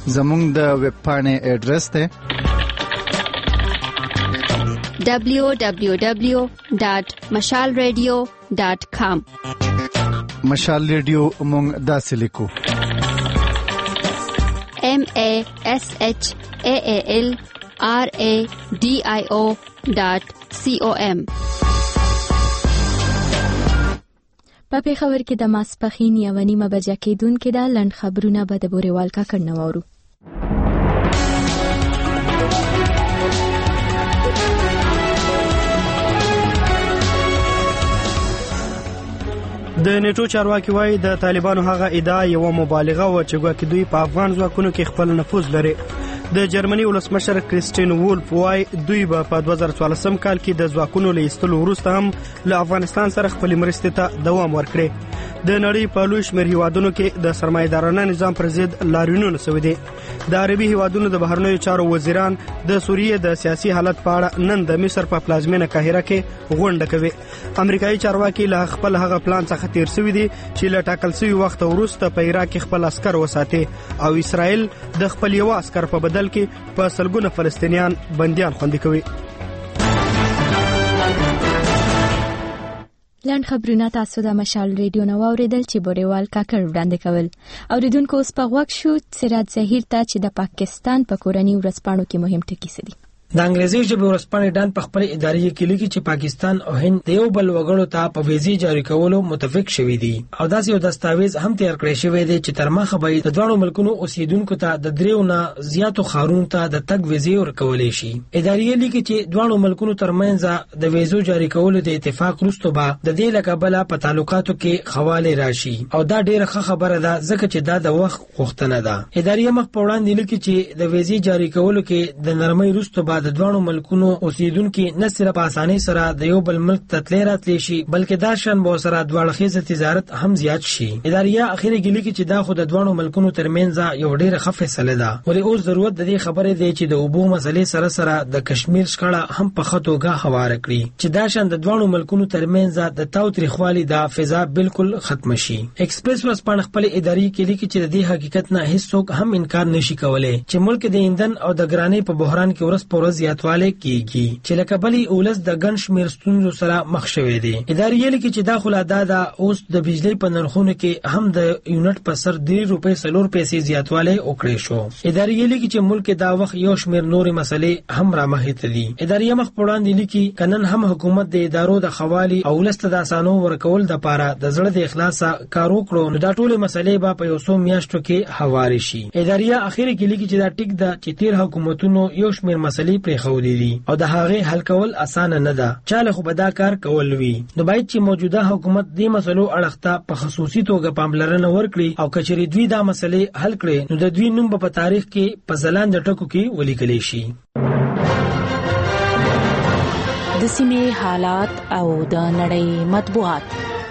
زموږ د ویب پاڼې ایډریس دی www.mashalradio.com. مشال ریډیو مونږ داسې لیکو MASHALRADIO.com. په پیښور کې د ماسپښین 1:30 بجې کېدونکې د لنډ خبرونه به د بوريوال کاکړ نه واورو. د نیټو چارواکي وایي د طالبانو هغه ادعا یو مبالغه و چې ګواکې دوی په افغان ځواکونو کې خپل نفوذ لري. د جرمني ولسمشر کریسټین وولف وایي دوی به په 2014 کال کې د ځواکونو له ایستلو وروسته هم له افغانستان سره خپل مرستې ته دوام ورکړي. د نړۍ په لوی شمېر هیوادونو کې د سرمایه‌دارانه نظام پر ضد لاریونونه شوي دي. د عربي هیوادونو د بهرنیو چارو وزیران د سوریې د سیاسي حالت په اړه نن د مصر په پلازمینه قاهره کې غونډه کوي. امریکایي چارواکي له خپل هغه پلان څخه تیر شوي دي چې له ټاکل شوي وخت وروسته په عراق کې خپل عسكر وساتي او اسرائیل د خپل یو عسكر په بدل کې په سلګونه فلسطینیان بنديان خوندي کوي. لنډ خبرونه تاسو د مشال ریډیو نو اوریدل چې بوريوال کاکړ وړاندې کول. اوریدونکو اوس په غوږ شو سراج ظهیر ته چې د پاکستان په کورنۍ ورځپاڼو کې مهم ټکي څه دي. د انګریزي ژبې ورځپاڼې ډان په خپل اداري کې لیکي چې پاکستان او هند د یو بل وګړو ته په ویزې جاری کولو متفق شوي دي او داسې یو دستاویز هم تیار کړی شوی دی چې تر مخه به د دوه ملکونو اوسیدونکو ته د 3 نه زیاتو خارونو ته د تګ ویزې ورکولې شي. اداري لیکي چې دوه ملکونو ترمنځ د ویزو جاری کولو د اتفاق وروسته به د دې لقبله په تعلقاتو کې خواله راشي او دا ډیره ښه خبره ده ځکه چې دا د وخت غوښتنه ده. اداري مخ په وړاندې لیکي چې د ویزې جاری کولو کې د نرمۍ وروسته به د دوه ملکونو اوسیدونکو نه صرف په اسانۍ سره د یو بل ملک ته تللی راتلی شي بلکې دا شان به سره دواړخیز تجارت هم زیات شي. اداریه اخیری کې لیکي چې دا خو د دوه ملکونو ترمنځ یو ډیره ښه فیصله ده ولې اوس ضرورت د دې خبرې دی چې د اوبو مسلې سره سره د کشمیر شخړه هم په خطوګه هواره کړي چې دا شان د دوه ملکونو ترمنځ د تاوتریخوالي د فضا بالکل ختم شي. ایکسپریس ورځپاڼه خپل اداري کې لیکي چې د دې حقیقت نه هیڅوک هم انکار نشي کولای چې ملک د ایندن او د ګرانۍ په بحران کې ورځ په ورځ زیاتوالی کیږي چې لکه بلی اولس د ګڼ شمېر ستونزو سره مخ شوی دی. اداري لیکي چې دا خلادا ده اوس د بجلی په نرخونو کې هم د یونټ په سر 3 روپۍ 4 پیسې زیاتوالی وکړي شو. اداري لیکي چې ملک دا وخت یو شمېر نورې مسلې هم رامخې ته دي. اداري مخ په وړاندې لیکي کنن هم حکومت د ادارو د خوالي او ولست د اسانو ورکول د پاره د زړه د اخلاص کار وکړو نو دا ټول مسلې به په یو څو میاشتو کې هواري شي. اداري اخیری کې لیکي چې دا ټیک ده چې تیر حکومتونو یو شمېر مسلې پرې خولې دي او د هغه حل کول اسانه نه ده. چاله خو به دا کار کول وی نو باید چې موجوده حکومت دې مسلو اړخته په خصوصي توګه پاملرنه ورکړي او کچری دوی دا مسلې حل کړي نو د دوی نوم په تاریخ کې په ځلان د ټکو کې ولیکل شي. د سیمې حالات او د نړۍ مطبوعات.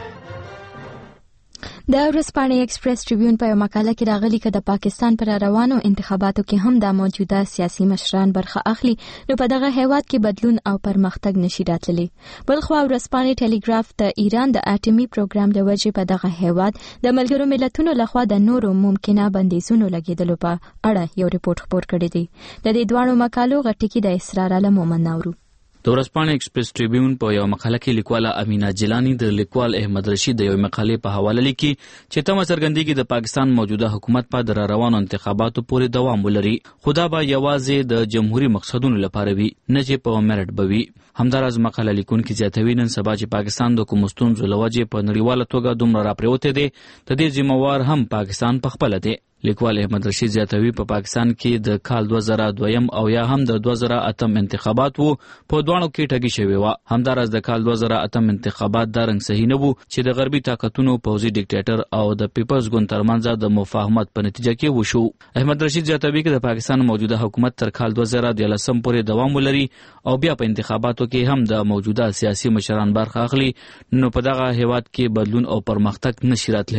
د ورځپاڼې ایکسپریس ټریبیون په مقاله کې راغلي چې د پاکستان پر روانو انتخاباتو کې هم د موجوده سیاسي مشران برخه اخلي نو په دغه هیواد کې بدلون او پرمختګ نشي راتللی. بلخو ورځپاڼې ټیلیګراف د ایران د اټومي پروګرام د وجې په دغه هیواد د ملګرو ملتونو لخوا د نورو ممکنه بندیزونو لګیدلو په اړه یو ریپورت خپور کړی دی. د دې دوه مقالو غټکی د اسرار علم مومن نورو. د ورځپاڼې ایکسپریس ټریبیون په یو مقاله کې لیکواله امینا جیلانی د لیکوال احمد رشید د یو مقالې په حواله لیکي چې تمه څرګندېږي د پاکستان موجوده حکومت په در روانو انتخاباتو پورې دوام ولري خو دا به یوازې د جمهوریت مقصدونو لپاره وي نه چې په میرټ بوي. همداراز مقاله لیکونکي زیاتوي نن سبا چې پاکستان د کوم ستونزو له وجې په نړیواله توګه دومره راپریوتی دی د دې ذمہوار هم پاکستان پخپله دی. لیکوال احمد رشید زیاتوي په پاکستان کې د کال 2002 او یا هم د 2008 انتخابات وو په دوانو کې ټاګي شوی و. همداراز د کال 2008 انتخابات دا رنګ صحیح نه وو چې د غربي طاقتونو پوځي ډیکټیټر او د پیپلز ګوند ترمنځ د مفاهمت په نتیجه کې وشو. احمد رشید زیاتوي چې د پاکستان موجوده حکومت تر کال 2013 پورې دوام ولري او بیا په انتخاباتو کې هم د موجوده سیاسي مشران برخه اخلي نو په دغه هیواد کې بدلون او پرمختګ نشي راتلی.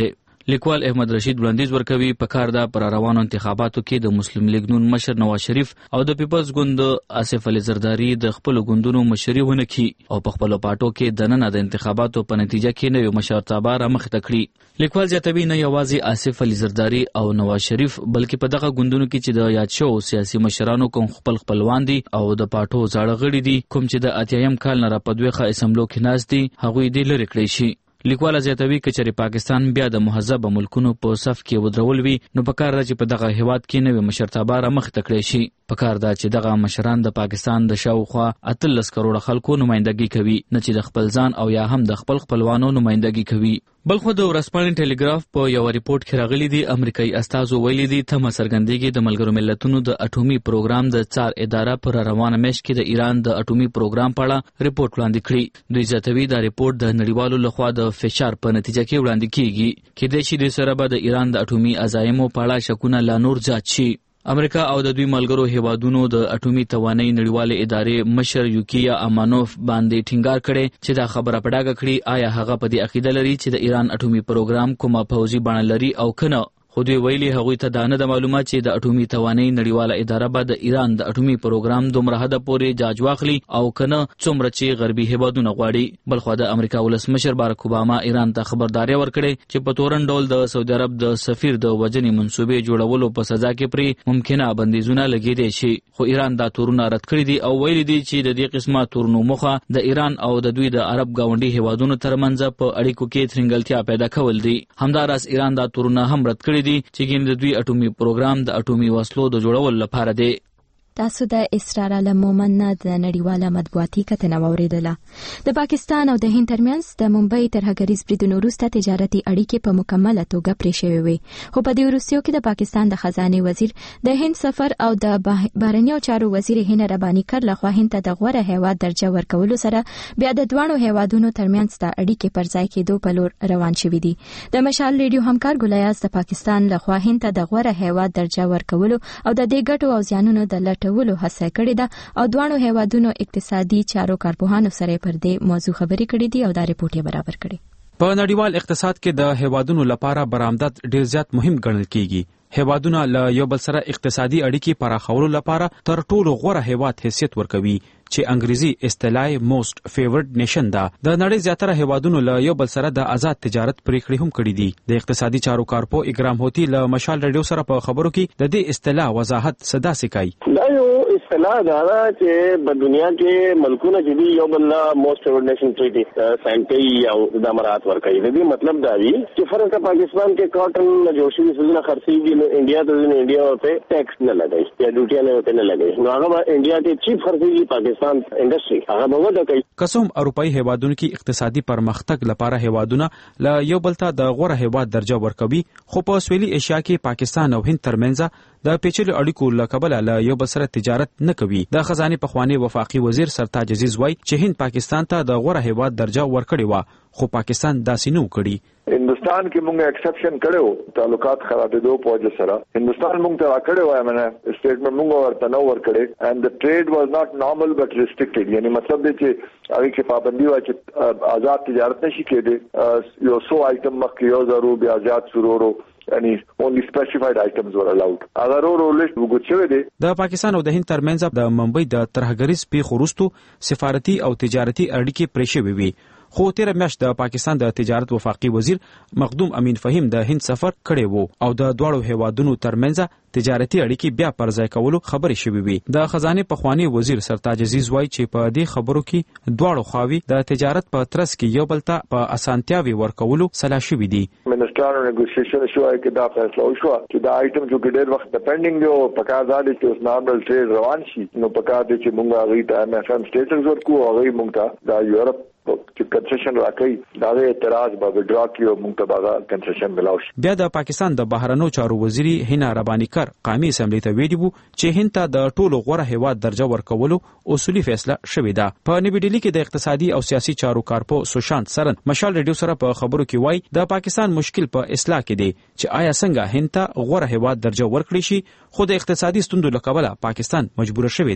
لیکوال احمد رشید وړاندیز ورکوي پکار ده پر روانو انتخاباتو کې د مسلم لیگ نون مشر نواز شریف او د پیپلز ګوند آصف علي زرداری د خپل ګوندونو مشري ونه کړي او په خپل پاټو کې دننه د انتخاباتو په نتیجه کې نوې مشرتابه رامخته کړي. لیکوال زیاتوي نه یوازې آصف علي زرداری او نواز شریف بلکې په دغه ګوندونو کې چې د یاد شو سیاسي مشرانو کوم خپلوان دي او د پاټو زاړه غړي دي کوم چې د 80م کال نه را پدويخه اسمبلو کې ناز دي هغوی دې لري کړی شي. لیکوال زیاتوي کچري پاکستان بیا د مهذب ملکونو په صف کې ودرول وي نو پکار راځي په دغه هیواد کې نوې مشرتابه رامخته کړی شي. پکار دا چې دغه مشران د پاکستان د شاوخوا 13 کروڑ خلکو نمائندګي کوي نه چې د خپل ځان او یا هم د خپل خپلوانو نمائندګي کوي. بلخو د ورځپاڼې ټلګراف په یو ریپورت کې راغلي دي امریکایي استازو ویلي دي تمه څرګندېږي د ملګرو ملتونو د اټومي پروګرام د څار اداره پر روانه میاشت کې د ایران د اټومي پروګرام په اړه ریپورت وړاندې کړی. دوی زیاتوي دا ریپورت د نړیوالو لخوا د فشار په نتیجه کې وړاندې کیږي کېدای شي د سره به د ایران د اټومي عزایمو په اړه شکونه لا نور زیات شي. امریکا او د دوی ملګرو هیوادونو د اټومي توانایي نړیوالې ادارې مشر یوکیا امانوف باندې ټینګار کړي چې دا خبره پډاګه کړي آیا هغه په دې عقیده لري چې د ایران اټومي پروګرام کومه پوځي بڼه لري او کنه. خو دوی ویلي هغوی ته دا نه د معلومات چې د اټومي توانایي نړیواله اداره به د ایران د اټومي پروګرام دومره حده پورې جاج واخلي او کنه څومره چې غربي هیوادونه غواړي. بلخو د امریکا ولسمشر بارک اوباما ایران ته خبرداري ورکړې چې په تورن ډول د سعودي عرب د سفیر د وژنې منصوبې جوړولو په سزا کې پرې ممکنه بندیزونه لګېدای شي. خو ایران دا تورونه رد کړي دي او ویلي دي چې د دې قسمه تورونو موخه د ایران او د دوی د عرب گاونډي هیوادونو ترمنځ په اړیکو کې ترنګلتیا پیدا کول دي. همداراز ایران دا تورونه هم رد کړي دي چې ګینه د دوی اټومي پروګرام د اټومي وسلو د جوړولو لپاره دی. تاسو د اسرار عالم مومن نه د نړیواله مطبوعاتي کتنه اوریدله. د پاکستان او د هند ترمنځ د ممبئی ترهګریز بریدونو وروسته تجارتي اړیکې په مکمله توګه پرې شوې وي خو په دې وروستیو کې د پاکستان د خزانه وزیر د هند سفر او د بهرنیو چارو وزیر هند رباني کړ لخوا هند ته د غوره هیواد درجه ورکولو سره بیا د دوه هیوادونو ترمنځ د اړیکې پر ځای کېدو په لور روان شوې دي. د مشال ریډیو همکار ګولیاس د پاکستان لخوا هند ته د غوره هیواد درجه ورکولو او د دې ګټو او زیانونو د ولو هڅه کړې ده او دوه هیوادونو اقتصادي چارو کارپوهانو سره پر دې موضوع خبرې کړې دي او دا ریپورت یې برابر کړی. په نړیوال اقتصاد کې د هیوادونو لپاره برآمدات ډیر زیات مهم ګڼل کیږي. هیوادونه له یو بل سره اقتصادي اړیکې پراخولو لپاره تر ټولو غوره هیواد حیثیت ورکوي چې انګریزي اصطلاح موست فیورډ نیشن ده. د نړۍ زیاتره هیوادونو له یو بل سره د آزاد تجارت پریکړې هم کړې دي. د اقتصادي چارو کارپو اکرام هوتی له مشال ریډیو سره په خبرو کې د دې اصطلاح وضاحت صدا سکای. دا یو اصطلاح ده چې په دنیا کې ملکونه چې یو بل موست فیورډ نیشن ټریټي ساين کوي او د امارات ورکوي. د دې مطلب دا دی چې فرض پاکستان کې کاټن جوړ شوی سوزونه خرڅيږي نو انډیا ته انډیا ورته ټیکس نه لګي یا ډیوټي نه ورته نه لګي نو هغه انډیا ته چیپ خرڅيږي پاکستان انډستری هغه به وده کوي. قسم اروپאי هیوادونو کې اقتصادي پرمختګ لپاره هیوادونه له یو بل ته د غوره هیواد درجه ورکوي خو په سویلي ایشیا کې پاکستان او هند ترمنځ د پیچلو اړیکو لکبله له یو بل سره تجارت نه کوي. د خزانه پخوانی وفاقي وزیر سرتاج عزیز وای چې هند پاکستان ته د غوره هیواد درجه ورکړي و خو پاکستان داسې نه وکړي. هندستان کې موږ ایکسپشن کړو تعلقات خرابېدو په وجه سره هندستان موږ ته راکړی وای منه سټیټمنټ موږ ورته نو ورکړي and the trade was not normal but restricted یعنی مطلب دی چې هغه کې پابندي وای چې آزاد تجارت نشي کېده یو سو آیټم مخکې یو ضروري بیا آزاد سرورو یعنی only specified items were allowed. اگر ورولش وګورئ دی د پاکستان او د هند ترمنځ د ممبئی د ترهګریز پیښو وروسته سفارتي او تجارتي اړیکې پرې شوې وي خو تیر میاشت د پاکستان د تجارت وفاقي وزیر مخدوم امین فهیم د هند سفر کړی وو او د دوړو هیوادونو ترمنځ تجارتي اړیکې بیا پر ځای کولو خبرې شوې وي. د خزانه پخوانی وزیر سرتاج عزیز وای چې په دې خبرو کې دوړو خواوي د تجارت په ترڅ کې یو بل ته په اسانتیاوي ورکولو سلا شوې دي. منسټرانو نیګوسییشن شوی کې دا فیصله وشو چې دا آیټم چې ډېر وخت ډیپندینګ یو پکار دی چې اوس نارمل ټریډ روان شي نو پکار دی چې موږ هغه ته MFM سټیټس ورکو او هغه موږ ته دا یورپ چې کنسیشن راکړي دا اعتراض به وډرا کیو موږ ته باغ کنسیشن ملاوي. بیا د پاکستان د بهرنیو چارو وزیر هینا ربانی کر قومي اسمبلی ته ویلي وو چې هند ته د ټولو غوره هیواد درجه ورکولو اصولي فیصله شوې ده. په نوی ډیلی کې د اقتصادي او سیاسي چارو کارپو سوشانت سرن مشال ریډیو سره په خبرو کې وای د پاکستان مشکل په اصلاح کې دی چې آیا څنګه هند ته غوره هیواد درجه ورکړي شي خو د اقتصادي ستونزو لکبله پاکستان مجبور شوی دی.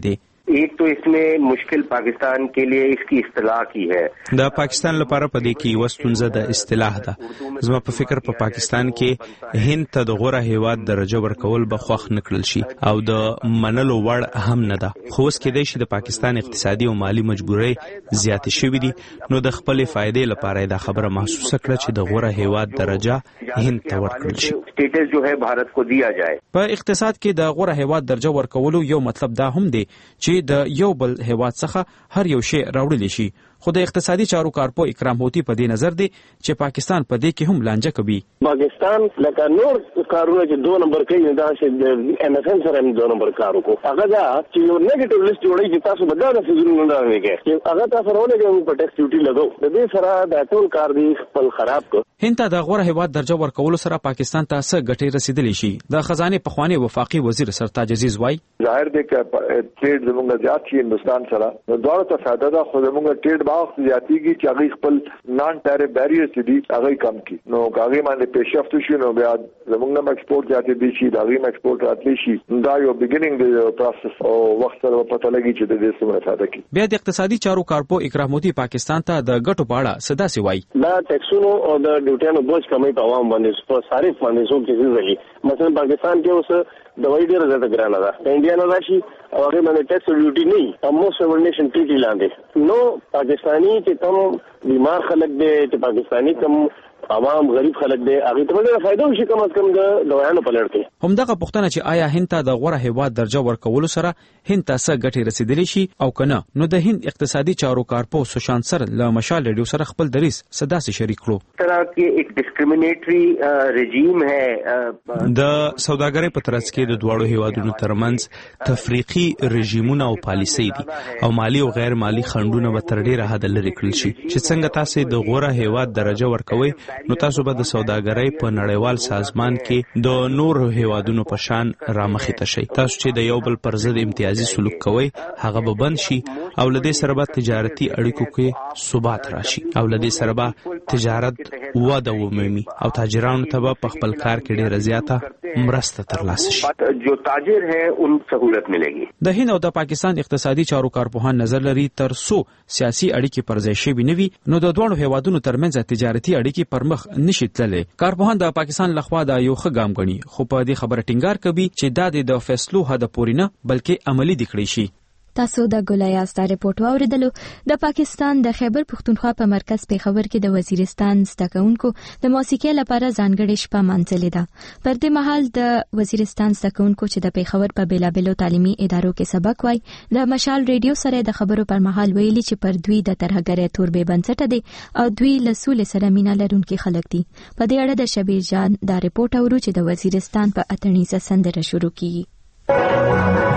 एक तो इसमें मुश्किल पाकिस्तान के लिए इसकी इस्तिलाह की है। دا پاکستان لپاره په دې کې وستونزه د اصطلاح ده. زما په فکر په پاکستان کې هند ته د غوره هیواد درجه ورکول به خوښ نکړل شي او د منلو وړ هم نه ده. خو اوس کېدای شي د پاکستان اقتصادي او مالی مجبورۍ زیاتې شوې دي، نو د خپل فائدې لپاره دا خبره محسوسه کړه چې د غوره هیواد درجه هند ته ورکړل شي. स्टेटस जो है भारत को दिया जाए. په اقتصاد کې د غوره هیواد درجه ورکولو یو مطلب دا هم دی چې د یو بل هیواد څخه هر یو شی راوړل شي. خو د اقتصادي چارو کارپو اکرام هوتی په دې نظر دی چې پاکستان په دې کې هم لانجه کوي. پاکستان لکه نور کارونه چې 2 نمبر کوي دا چې ام ایف ان سره هم 2 نمبر کارو کو هغه دا چې یو نیگیټیو لیست جوړي چې تاسو بدل فزرونه نه راوړي چې هغه تاسو راولې په ټیکس ډیوټي لګو د دې سره د ټول کار دی خپل خراب کو. هند ته د غوره هیواد درجه ورکولو سره پاکستان ته څه ګټې رسیدلې شي؟ د خزانه پخوانی وفاقي وزیر سرتاج عزیز وای ظاهر دی چې ټریډ زموږ زیات شي هندستان سره نو دواړو ته فائدہ ده، خو زموږ ټریډ باغ زیاتېږي چې هغه خپل نان ټیرف بیریرز دي هغه کم کی نو هغه باندې پیشرفت شي نو بیا زموږ نه ایکسپورټ زیاتې دي شي دا غي ایکسپورټ راتلی شي دا یو بیګینینګ دی پروسس او وخت سره پته لګي چې د دې سمه فائدہ کی. بیا د اقتصادي چارو کارپو اکرام هوتی پاکستان ته د ګټو په اړه صدا سی وای لا ټیکسونو او د ډیوټیانو بوج کمې په عوام باندې په صارف باندې څوک چې زلي مثلا پاکستان کې اوس دوايي ډیره زیاته ګرانه ده د انډیا نه راشي او هغه باندې ټیکس ډیوټي نه هم سیولنیشن ټریټي لاندې نو پاکستانی چې کم بیمار خلک دي چې پاکستانی کم عوام غریب خلک دي هغه ته ډېر فائدہ وشي کم از کم د دوايانو په لړ کې. همدغه پوښتنه چې آیا هند ته د غوره هیواد درجه ورکولو سره هند ته څه ګټې رسیدلې شي او کنه نو د هند اقتصادي چارو کارپو سوشانت سر له مشال ریډیو سره خپل دریس صدا سي شریک کړو. طرح کې ایک ډیسکریمینیټری رژیم ہے د سوداګرۍ په ترڅ کې د دوړو هیوادونو ترمنځ تفریقي رژیمونه او پالیسي دي او مالی او غیر مالی خنډونه به تر ډیره حد لري کړل شي چې څنګه تاسو د غوره هیواد درجه ورکوي نو تاسو به د سوداګرۍ په نړیوال سازمان کې د نور هیوادونو په شان رامخې ته شي. تاسو چې د یو بل پر ضد امتیازي سلوک کوئ هغه به بند شي او لدې سره به تجارتي اړیکو کې ثبات راشي او لدې سره به تجارت وده ومومي او تاجرانو ته به په خپل کار کې ډېره زیاته مرسته ترلاسه شي. جو تاجر ہیں ان سہولت ملے گی. د هند او د پاکستان اقتصادي چارو کارپوهان نظر لري تر څو سیاسي اړیکې پر ځای شوي نه وي نو د دوه هیوادونو ترمنځ تجارتي اړیکې پر مخ نشي تللی. کارپوهان د پاکستان لخوا دا یو ښه ګام ګڼي خو په دې خبره ټینګار کوي چې دا د فیصلو هدف پورې نه بلکې عملی دي کړی شي. تاسو د ګولایاستا ریپورت واوریدلو. د پاکستان د خیبر پختونخوا په مرکز پیښور کې د وزیرستان زدهکوونکو د موسیقۍ لپاره ځانګړې شپه مانځلې ده. پر دې مهال د وزیرستان زدهکوونکو چې د پیښور په بیلابیلو تعلیمي ادارو کې سبق وای د مشال ریډیو سره د خبرو پر مهال ویلي چې پر دوی د ترهګرۍ تور به بنسټ دي او دوی له سولې سره مینا لرونکي خلک دي. په دې اړه د شبیر جان دا ریپورت اورو چې د وزیرستان په اتڼیزه سندره شروع کیږي.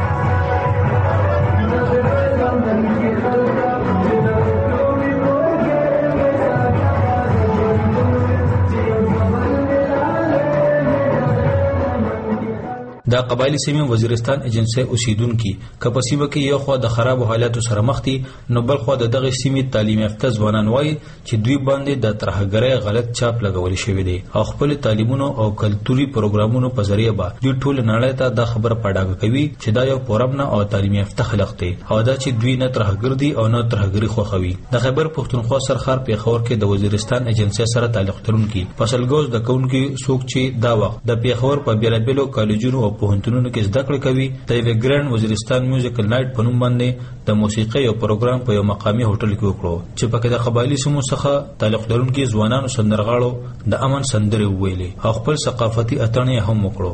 د قبایلی سیمې وزیرستان ایجنسی اوسیدونکو کپسیبه کې یو خو د خراب حالاتو سره مخ دي نو بل خو د دغه سیمې تعلیم یافته ځوانان وایي چې دوی باندې د ترهګرۍ غلط چاپ لګول شوی دی او خپل تعلیمونو او کلتوري پروګرامونو په ذریعہ به دوی ټول نړۍ ته د خبر پړاګه کوي چې دا یو پورمنه او تعلیم یافته خلک دي او دا چې دوی نه ترهګر دي او نه ترهګری خوخوي. د خیبر پختونخوا سرخار پیښور کې د وزیرستان ایجنسی سره تعلق لرونکي فصلګوز د کونکي څوک چې دا وخت د پیښور په بیلابیلو کالجونو او پوهنتونونو کې زده کړې کوي د یو ګرانډ وزیرستان میوزیکل نایټ په نوم باندې د موسیقۍ یو پروګرام په یو مقامي هوټل کې وکړو چې پکې د قبایلی سیمو څخه تعلق لرونکي ځوانانو سندرغاړو د امن سندرې وویلې او خپل ثقافتي اتڼ هم وکړو.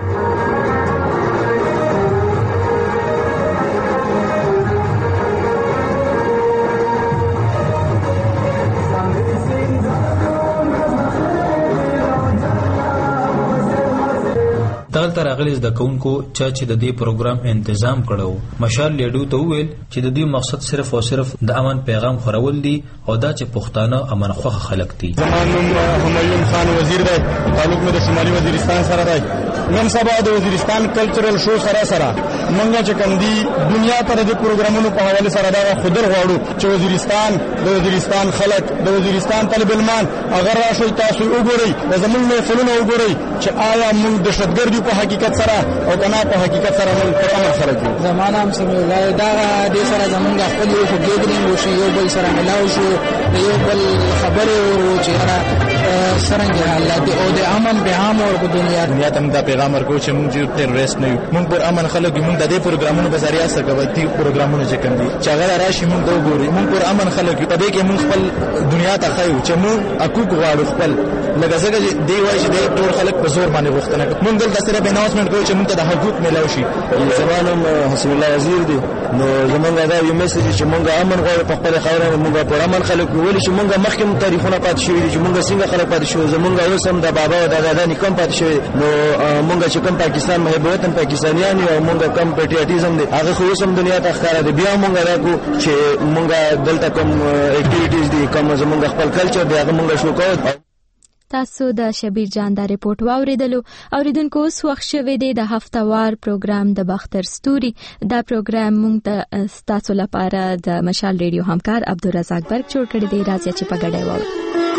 دغلته راغلي زده کوونکو چې د دې پروګرام تنظیم کړو مشال لیډو ته وویل چې د دې مقصد صرف او صرف د امن پیغام خورول دي او دا چې پښتانه امن خوښ خلک دي. زمان نوم همایون خان وزیر دی تعلق مې د شمالي وزیرستان سره دی. نن سبا د وزیرستان کلچرل شو سره منګه چې کندي دنیا ته د پروګرامونو په حواله سره دا خبر غواړو چې وزیرستان خلک د وزیرستان طالب علمان اگر راشي تاسو وګورئ زموږ محفلونه وګورئ چې آیا موږ دهشتګردي په حقیقت سره او کنا په حقیقت سره موږ پر امر سره جو زمانه هم سمې دا د سره زمونږ خپل یو ګیدرینګ وشي یو بل سره ملاو شو یو بل خبره ورو چې سرنګ حالات او د امن به هم او په دنیا ته دا پیغام ورکو چې موږ یو ټیرریست نه یو موږ پر امن خلک موږ د دې پروګرامونو په ذریعہ سره کوي پروګرامونه چې کوم دي چې هغه راشي موږ دا وګورئ موږ پر امن خلک په دې کې موږ خپل دنیا ته خایو چې موږ حقوق غواړو خپل لکه څنګه دی وایي چې د ټول خلک په زور باندې غوښتنه کوي موږ دلته سره به اناونسمنت کوو چې موږ ته د حقوق ملو شي زمانم حسین الله وزیر دی نو زمونږ دا یو میسج چې موږ امن غواړو په خپل خاورې موږ پر امن خلک ویل چې موږ مخکې تاریخونه پات شوی دي چې موږ څنګه خلک پات شو زمونږ یو سم د بابا او د دادا نکم پات شوی نو موږ چې کوم پاکستان محب وطن پاکستانیان او موږ کوم پیټریاټیزم دی هغه خو سم دنیا ته ښکارا دی بیا موږ راکو چې موږ دلته کوم اکټیویټیز دي کوم زمونږ خپل کلچر دی هغه موږ شو کوو. تاسو د شبیر جان دا ریپورت واوریدلو اوریدونکو اوس وخت شوه دی د هفتهوار پروګرام د باختر ستوري دا پروګرام موږ د تاسو لپاره د مشال ریډیو همکار عبدالرزاق برګ جوړ کړی دی راځي چې په ګډه وو.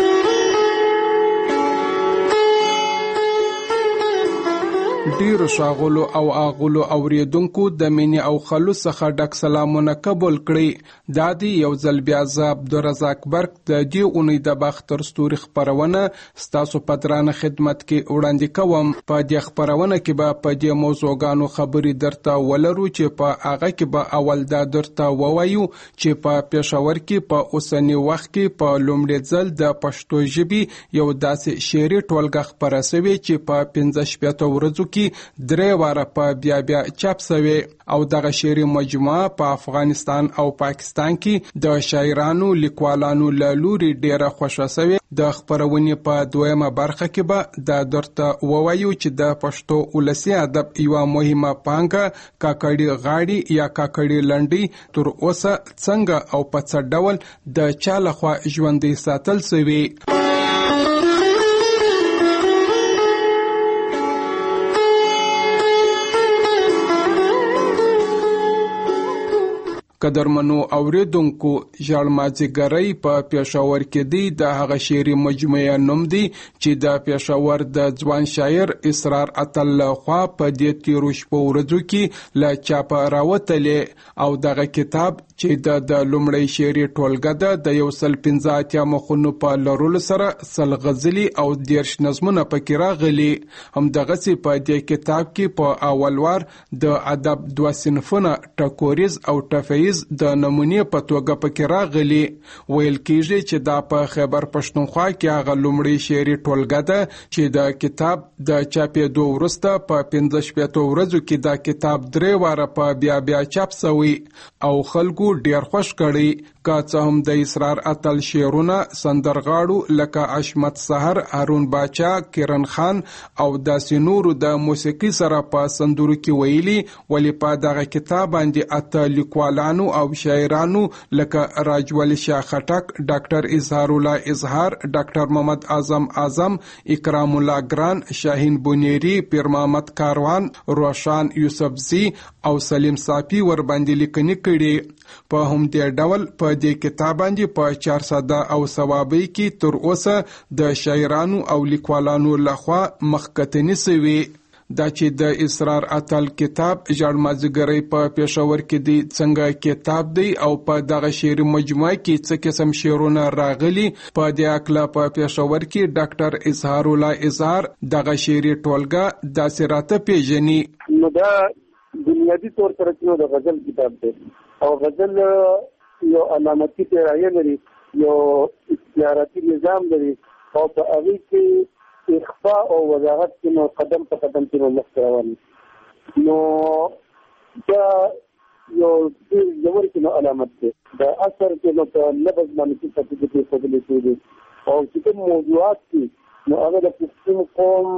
ډیرو شاغلو او اغلو اوریدونکو د مینې او خلوص څخه ډک سلامونه قبول کړي دا دی یو ځل بیا ز عبدالرزاق برګ د دې اونۍ د باختر ستوري خبرونه ستاسو په درانه خدمت کې وړاندې کوم. په دې خبرونه کې به په دې موضوعګانو خبرې درته ولرو چې په هغه کې به اول دا درته ووایو چې په پېښور کې په اوسنی وخت کې په لومړي ځل د پښتو ژبې یو داسې شعري ټولګه خبره شوې چې په 15 ورځو کې 3 واره په بیا چاپ شوی او دغه شعري مجموعه په افغانستان او پاکستان کې د شاعرانو لیکوالانو له لوري ډیره خوښه شوی. د خبرونې په دویمه برخه کې به د درته ووایو چې د پښتو ولسي ادب یو مهمه پانګه کاکړي غاړي یا کاکړي لنډي تر اوسه څنګه او په څه ډول د چا لخوا ژوندۍ ساتل شوی. قدرمنو اوریدونکو ژړمازیګری په پېښور کې دی د هغه شعري مجموعه نوم دی چې د پېښور د ځوان شاعر اسرار اتل خوا په دې تیرو شپو ورځو کې له چاپه راوتلې او دغه کتاب چې د لومړی شعري ټولګه ده د 115 مخونو په لرلو سره سل غزلي او 10 نظمونه پکې راغلي. همدغسې په دې کتاب کې په اولوار د ادب 2 صنفونه ټکوریز او ټفیز د نمونې په توګه پکې راغلي. ویل کېږي چې دا په خیبر پښتونخوا کې هغه لومړی شعري ټولګه ده چې د کتاب د چاپېدو وروسته په 15 ورځو کې دا کتاب 3 واره په بیا چاپ شوی او خلکو ډیر خوش کړي. که څه هم د اسرار اتل شعرونه سندرغاړو لکه اشمت سحر، هارون باچا، کرن خان او داسې نورو د موسیقي سره په سندرو کې ویلي، ولی په دغه کتاب باندې اته لیکوالانو او شاعرانو لکه راجول شاه خټک، ډاکټر اظهار الله اظهار، ډاکټر محمد اعظم، اکرام الله ګران، شاهین بونیری، پیر محمد کاروان، روشان یوسفزی او سلیم صافی ور باندې لیکنې کړي. په هم دې ډول په دې کتاب باندې په 400 او ثوابي کې تر اوسه د شاعرانو او لیکوالانو لخوا مخکتنی سوي. دا چې د اسرار اتل کتاب ژړمازیګری په پېښور کې دی څنګه کتاب دی او په دغه شعري مجموعه کې څه قسم شعرونه راغلي. په دې اکلا په پېښور کې ډاکټر اظهار الله اظهار دغه شعري ټولګه داسې راته پیژني. نو دا بنیادی طور پر د غزل کتاب دی او غزل یو علامتي پیرایه لري، یو اختیاراتي نظام لري او په هغه کې اخفاء او وضاحت کې نو قدم په قدم کې نو مخ روان. نو دا یو ډېر کې نو علامت دی دا اثر کې نو په لفظ باندې چې په دې کې قبول شي او چې کوم موضوعات دي نو هغه د پښتون قوم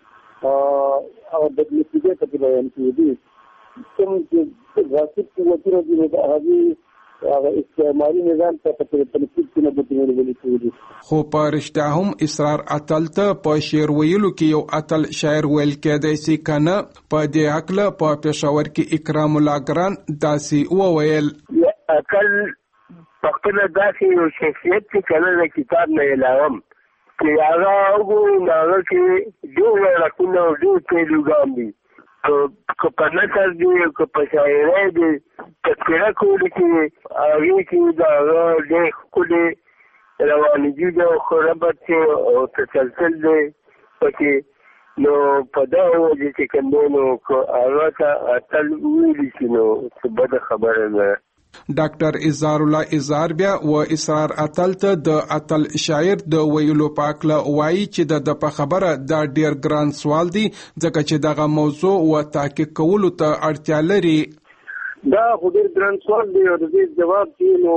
او د نتیجې په بیان کې دي. کوم چې غاصب قوتونه دي نو هغه هغه استعماري نظام ته په تنفيذ کې نه بدلول کېږي. خو په رښتیا هم اسرار اتل ته په شعر ویلو کې یو اتل شاعر ویل کېدای شي کنه. په دې حق له په پېښور کې اکرام الله ګران داسې وویل اتل په خپل داسې یو شخصیت چې کله د کتاب نه علاوه چې هغه وګورو هغه کې ډېر رقمونه او ډېر پهلوګان دي. که په نثر دی که په شاعرۍ دی تذکره کولو کې هغې کې د هغه ډېر ښکلې روانګي ده او ښه ربط دی او تسلسل دی پکې. نو په دغه وجې چې کوم دی نو که هغه ته اتل ویلي شي نو څه بده خبره نه. ډاکټر اظهار الله اظهار بیا و اسرار اتل ته د اتل شاعر د ویلو پاکله وایي چې د په خبره دا ډیر ګران سوال دی ځکه چې دغه موضوع و تحقیق کولو ته اړتیا لري. دا خو ډیر ګران سوال دی او د دې جواب دی نو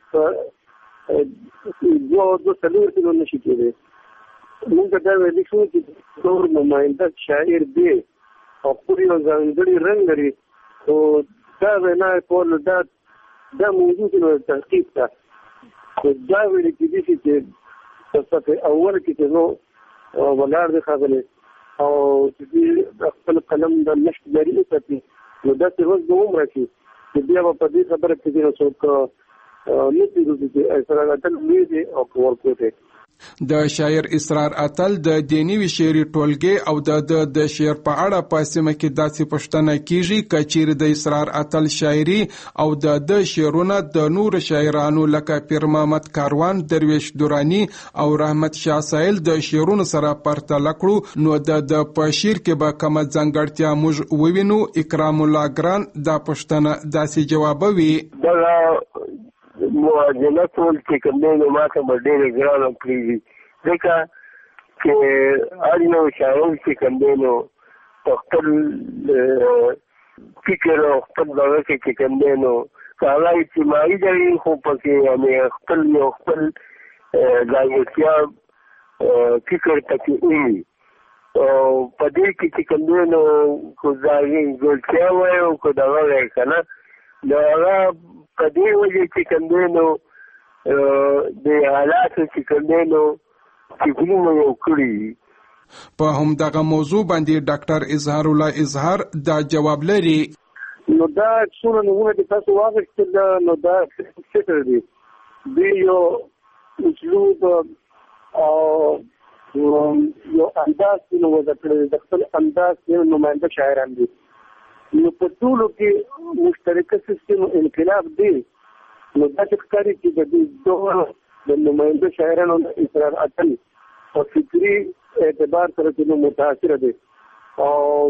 دوه څلور کیلو نشي کېدی. موږ دا ویل شو چې ټول نماینده شاعر دی او خپل یو ځانګړي رنګ لري او دا وینا کول دا موجود نو تحقیق ته دا ویل کېدی چې په اول کې چې نو ولاړ دی خاغلی او چې خپل قلم د نشت جاري وساتي نو داسې وخت به هم راشي چې بیا به په دې خبره کې نو څوک نه پوهېږي چې اسرار اتل لوی دی او که ورکوټ دی. د شاعر اسرار اتل د دې نوي شعري ټولګې او د شعر په اړه په سیمه کې داسې پوښتنه کیږي که چیرې د اسرار اتل شاعري او د شعرونه د نور شاعرانو لکه پیر محمد کاروان، درویش درانی او رحمت شاه سایل د شعرونو سره پرتله کړو نو د په شعر کې به کومه ځانګړتیا موږ ووینو. اکرام الله ګران دا پوښتنه داسې جوابوي موازنه ټول چې کوم دی نو ماته به ډېرې ګرانه پرېږي ځکه چې هر یو شاعر چې کوم دی نو په خپل فکر او خپل دغه کې چې کوم دی نو که هغه اجتماعي دی خو پکې یعنې خپل یو خپل ځانګړتیا فکر پکې وي او په دې کې چې کوم دی نو که ځانګړتیا وایي او که دغه وایي که نه د هغه په دې وجې چې کوم دی نو د حالاتو چې کوم دی نو فکرونه یو کړي. په همدغه موضوع باندې ډاکټر اظهار الله اظهار دا جواب لري. نو دا څونه نمونه چې تاسو واخیستل نو دا فکر دی دوی یو اسلوب او یو انداز نو وضع کړی د خپل انداز یو نماینده شاعران دي. نو په ټولو کې مشترکه سیستم انقلاب دی نو داسې ښکاري چې د دې دوه د نماینده شاعرانو د اسرار اتل په فکري اعتبار سره چې نو متاثره دی او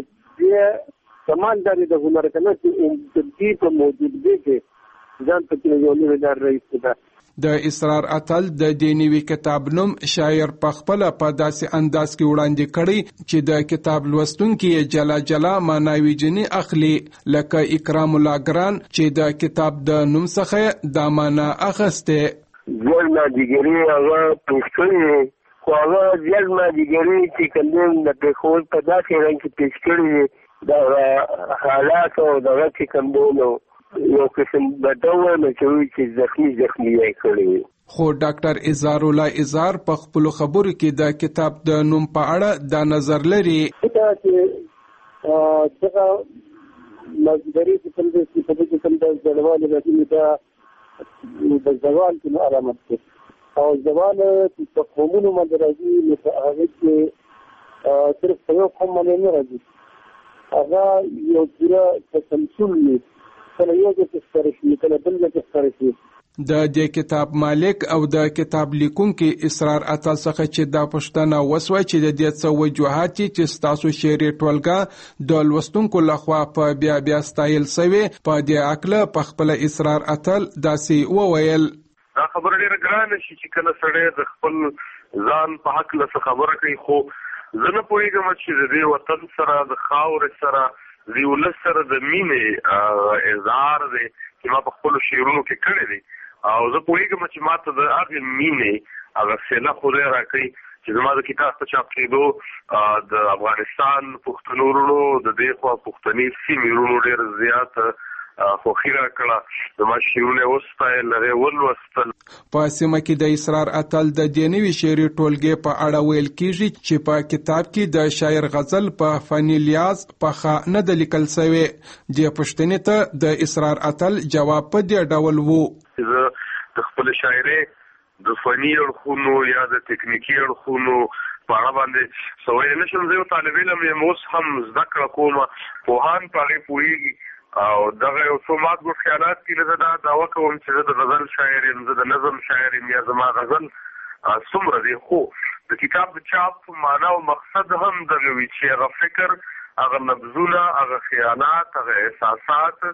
بیا کمال دا دی د هنر که نه چې د دې په موجودګۍ کې ځان پکې یو نوی لار رایسته ده. د اسرار اتل د دې نوي کتاب نوم شاعر په خپله په داسې انداز کې وړاندې کړی چې د کتاب لوستونکي یې جلا جلا معناوي جنې اخلي لکه اکرام الله ګران چې د کتاب د نوم څخه دا معنا اخیستې. ځل مازدیګري هغه پېښ کړی خو هغه ځل مازدیګري چې کوم دی د پېښور په داسې رنګ کې پېښ کړی د حالات او دغه چې کوم دی نو یو قسم بدوه نه چې زخمی یې کړی. خو ډاکټر اظهار الله اظهار په خپلو خبرو کې د کتاب د نوم په اړه دا نظر لري. دا چې دغه مازدیګري چې کوم دی په دې کې کوم د زړوالي راځي دا د زوال کې علامت دی او زوال چې په قومونو باندې راځي نو په هغه کې صرف په یو قوم باندې نه راځي هغه یو پوره تسلسل دی کله یو ځای ښکاره شي کله بل ځای ښکاره شي. د دې کتاب مالک او د کتاب لیکونکي اسرار اتل څخه چې دا پوښتنه وسوه چې د دې څه وجوهات چې ستاسو شعري ټولګه د لوستونکو لخوا په بیا ستایل سوې په دې هکله په خپله اسرار اتل داسې وویل. دا خبره ډېره ګرانه شي چې کله سړی د خپل ځان په هکله څه خبره کوي خو زه نه پوهېږم چې د دې وطن سره د خاورې سره د ولس سره د مینې اظهار دی چې ما په خپلو شعرونو کې کړی دی او زه پوهېږم چې ما ته د هغې مینې هغه صله خدای راکړي چې زما د کتاب په چاپ کېدو د افغانستان پښتنو وروڼو د دې خوا پښتني سیمې وروڼو ډېر زیات خوښي راکړه زما شعرونه وستایل هغې ولوستل. په سیمه کې د اسرار اتل د دې نوي شعري ټولګې په اړه ویل کېږي چې په کتاب کې د شاعر غزل په فني لیاز پخه نه ده لیکل سوې. دې پوښتنې ته د اسرار اتل جواب په دې ډول و: زه د خپل شاعرۍ د فني اړخونو یا د تکنیکي اړخونو په اړه باندې سوی نشم. زه یو طالب علم یم، اوس هم زده کړه کومه، پوهان په هغې پوهېږي او دغه یو څو مات خیالات کې زه دا دعوه کوم چې زه د غزل شاعر یم، زه د نظم شاعر یم یا زما غزل څومره دی. خو د کتاب د چاپ معنا او مقصد هم دغه وي چې هغه فکر، هغه نبضونه، هغه خیالات، هغه احساسات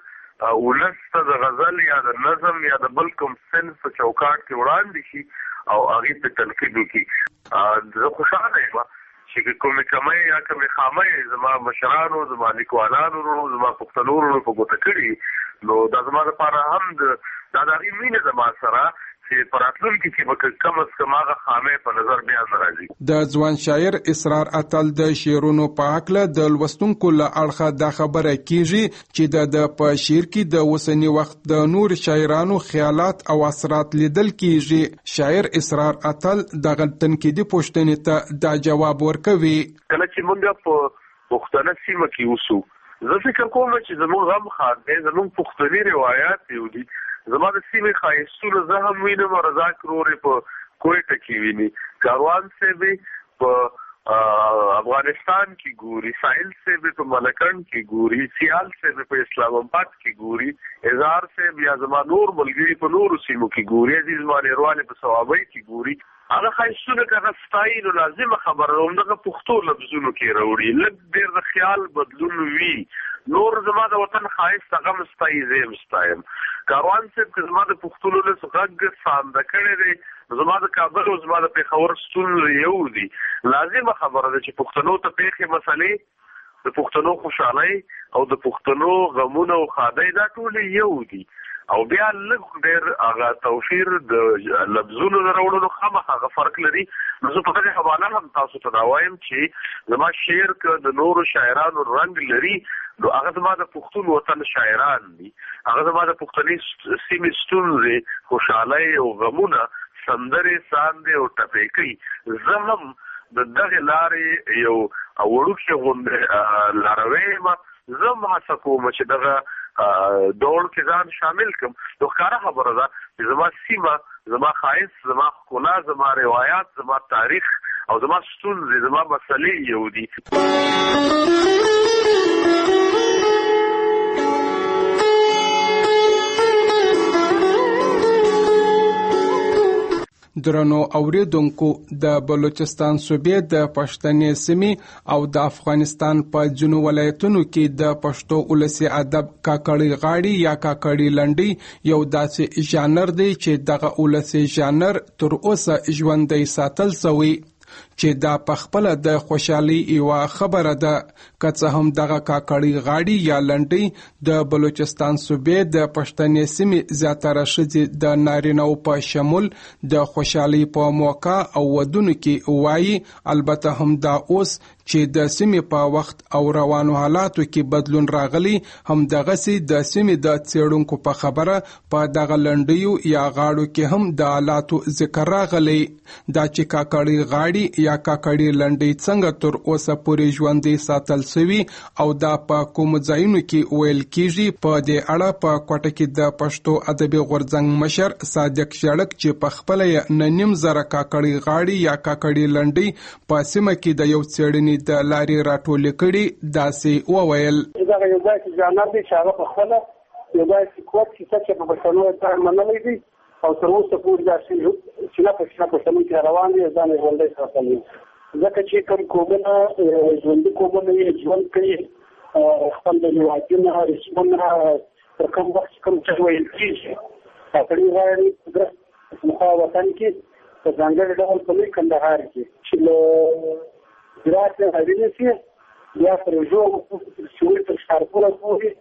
ولس ته د غزل یا د نظم یا د بل کوم سنس په چوکاټ کې وړاندې شي او هغې ته تنقید وکړي. زه خوشحاله یم چې کومې کمۍ یا کومې خامۍ زما مشرانو، زما لیکوالانو، زما پښتنو ورونو په ګوته کړي، نو دا زما لپاره هم دا د هغې مینه زما سره چې په راتلونکي کې به کم از کم هغه خامۍ په نظر بیا نه راځي. د ځوان شاعر اسرار اتل د شعرونو په هکله د لوستونکو له اړخه دا خبره کېږي چې د په شعر کې د اوسني وخت د نور شاعرانو خیالات او اثرات لیدل کېږي. شاعر اسرار اتل دغه تنقیدي پوښتنې ته دا جواب ورکوي: کله چې موږ په پښتنه سیمه کې اوسو، زه فکر کوم چې زموږ غم ښار دی، زموږ پښتني روایات یو دي. زما د سیمې ښایستونه زه هم وینم، رضاک رورې په کویټه کې ویني، کاروان صاحب په افغانستان کې ګوري، ساحل صاحب په ملکند کې ګوري، سیال صاحب په اسلام آباد کې ګوري، اظهار صاحب یا زما نور ملګري په نورو سیمو کې ګوري، عزیز مانیروالې په صوابۍ کې ګوري. هغه ښایستونه که هغه ستایي نو لازمه خبره ده همدغه پښتو لفظونو کې راوړي، لږ ډېر د خیال بدلون وي. نور زما د وطن ښایست هغه هم ستایي، زه هم ستایم. کاروان صاحب که زما د پښتون ولس غږ سانده کړی دی، زما د کابل او زما د پېښور ستونزې یو دي. لازمه خبره ده چې پښتنو ته پېښې مسلې، د پښتنو خوشحالۍ او د پښتنو غمونه او ښادۍ دا ټولې یو دي. او بیا لږ ډېر هغه توفیر د لفظونو د راوړلو خامخا هغه فرق لري. نو زه په دغې حواله هم تاسو ته دا وایم چې زما شعر که د نورو شاعرانو رنګ لري نو هغه زما د پښتون وطن شاعران دي، هغه زما د پښتني سیمې ستونزې، خوشحالۍ او غمونه، سندرې، ساندې او ټپې کوي. زه هم د دغې لارې یو وړوکی غوندې لاروی یم. زه هم هڅه کوم چې دغه دوړ کې ځان شامل کړم. نو ښکاره خبره ده چې زما سیمه، زما ښایست، زما ښکلا، زما روایات، زما تاریخ او زما ستونزې، زما مسلې یو دي. درنو اوریدونکو، د بلوچستان صوبې د پښتنې سیمې او د افغانستان په ځینو ولایتونو کې د پښتو ولسي ادب کاکړي غاړي یا کاکړي لنډۍ یو داسې ژانر دی چې دغه ولسي ژانر تر اوسه ژوندی ساتل شوی، چې دا پخپله د خوشحالي یوه خبره ده. که څه هم دغه کاکړي غاړي یا لنډۍ د بلوچستان صوبې د پښتنې سیمې زیاتره ښځې د نارینه‌و په شمول د خوشحالۍ په موقع او ودونو کې وایي. البته هم دا اوس چې د سیمې په وخت او روانو حالاتو کې بدلون راغلی، هم دغسې د سیمې د څېړونکو په خبره په دغه لنډیو یا غاړو کې هم د حالاتو ذکر راغلی. دا چې کاکړي غاړي یا کاکړي لنډۍ څنګه تر اوسه پورې ژوندۍ ساتل سوي او دا په کومو ځایونو کې ویل کېږي، په دې اړه په کوټه کې د پښتو ادبي غورځنګ مشر صادق شړک چې په خپله یې نه نیم زره کاکړي غاړي یا کاکړي لنډۍ په سیمه کې د یو څېړنې د لارې راټولې کړي، داسې وویل: دغه یو داسې ژانر دی چې هغه پخپله یو داسې قوت کیسه چې په پښتنو یې منلی دی او تر اوسه پورې داسې سینه په سینه پښتنو کې روان دي، ځان یې ژوندی ساتلی. ځکه چې کوم قومونه ژوندي قومونه یې ژوند کوي، خپل د هېوادونه رسمونه تر کوم وخت چې کوم څه ویل کېږي، کاکړي غاړي پخوا وطن کې په ځانګړي ډول په لوی کندهار کې چې له زراعت نه حاضرې شي یا تر ژوو تر ښارپوره پورې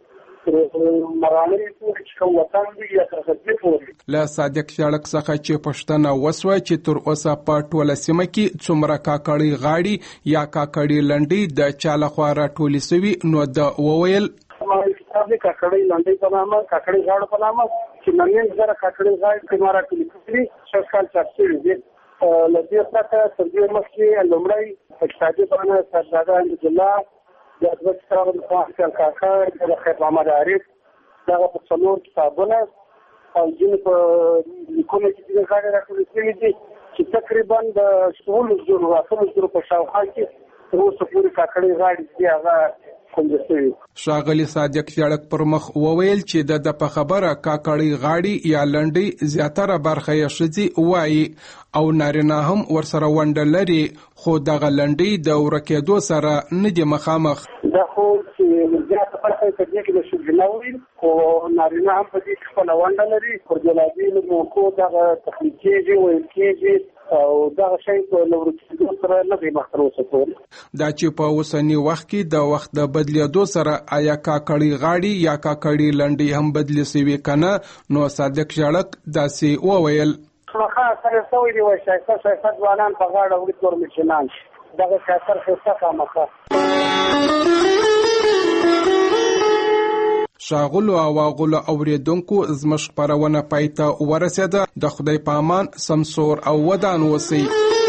له صادق شړک څخه چې پوښتنه وسوه چې تر اوسه په ټوله سیمه کې څومره کاکړي غاړي یا کاکړي لنډۍ د چا لخوا راټولې سوي، نو د وویل: کتاب د کاکړۍ لنډۍ په نامه کاکړۍ غاړه په نامه چې نن زره کاکړۍ غاړه کمارا کلی شکل چارسي دي لدې پرته تر دې مخکې لومړی اقتصادي بانه سردار احمد الله د ځکه د کاکا د خیر محمد عارف دا په څلور کتابونه او جن په لیکونه کې د غاړه راټول دي چې تقریبا د 16,000 په شاوخوا کې اوس پوری کاکړۍ غاړي دی هغه ښاغلي صادق شړک پر مخ وویل چې د په خبره کاکړۍ غاړي یا لنډۍ زیاتره برخه یې ښځې وایي او نارینه هم ورسره ونډه لري خو دغه لنډۍ د ورکېدو سره نه دي مخامخ دا خو چې زیاته برخه په دې کې د شجناوي او نارینه هم په دې کې خپل ونډه لري پر جلابي له موکو دغه تخنیکي ویل کېږي او دا شی په نورو سره نه دی مخروسه کول دا چې په اوسنی وخت کې د وخت د بدلیدو سره آیا کاکړۍ غاړي یا کاکړۍ لنډۍ هم بدلی سوي کنه نو صادق شړک داسې وویل خو سره سوي دی وای شایسته ځوانان په غاړه وړي تور مشنان دغه کاثر څه مخه شاغلو او واغلو اوریدونکو زموږ خپرونه پای ته ورسېده د خدای په امان سمسور او ودان اوسئ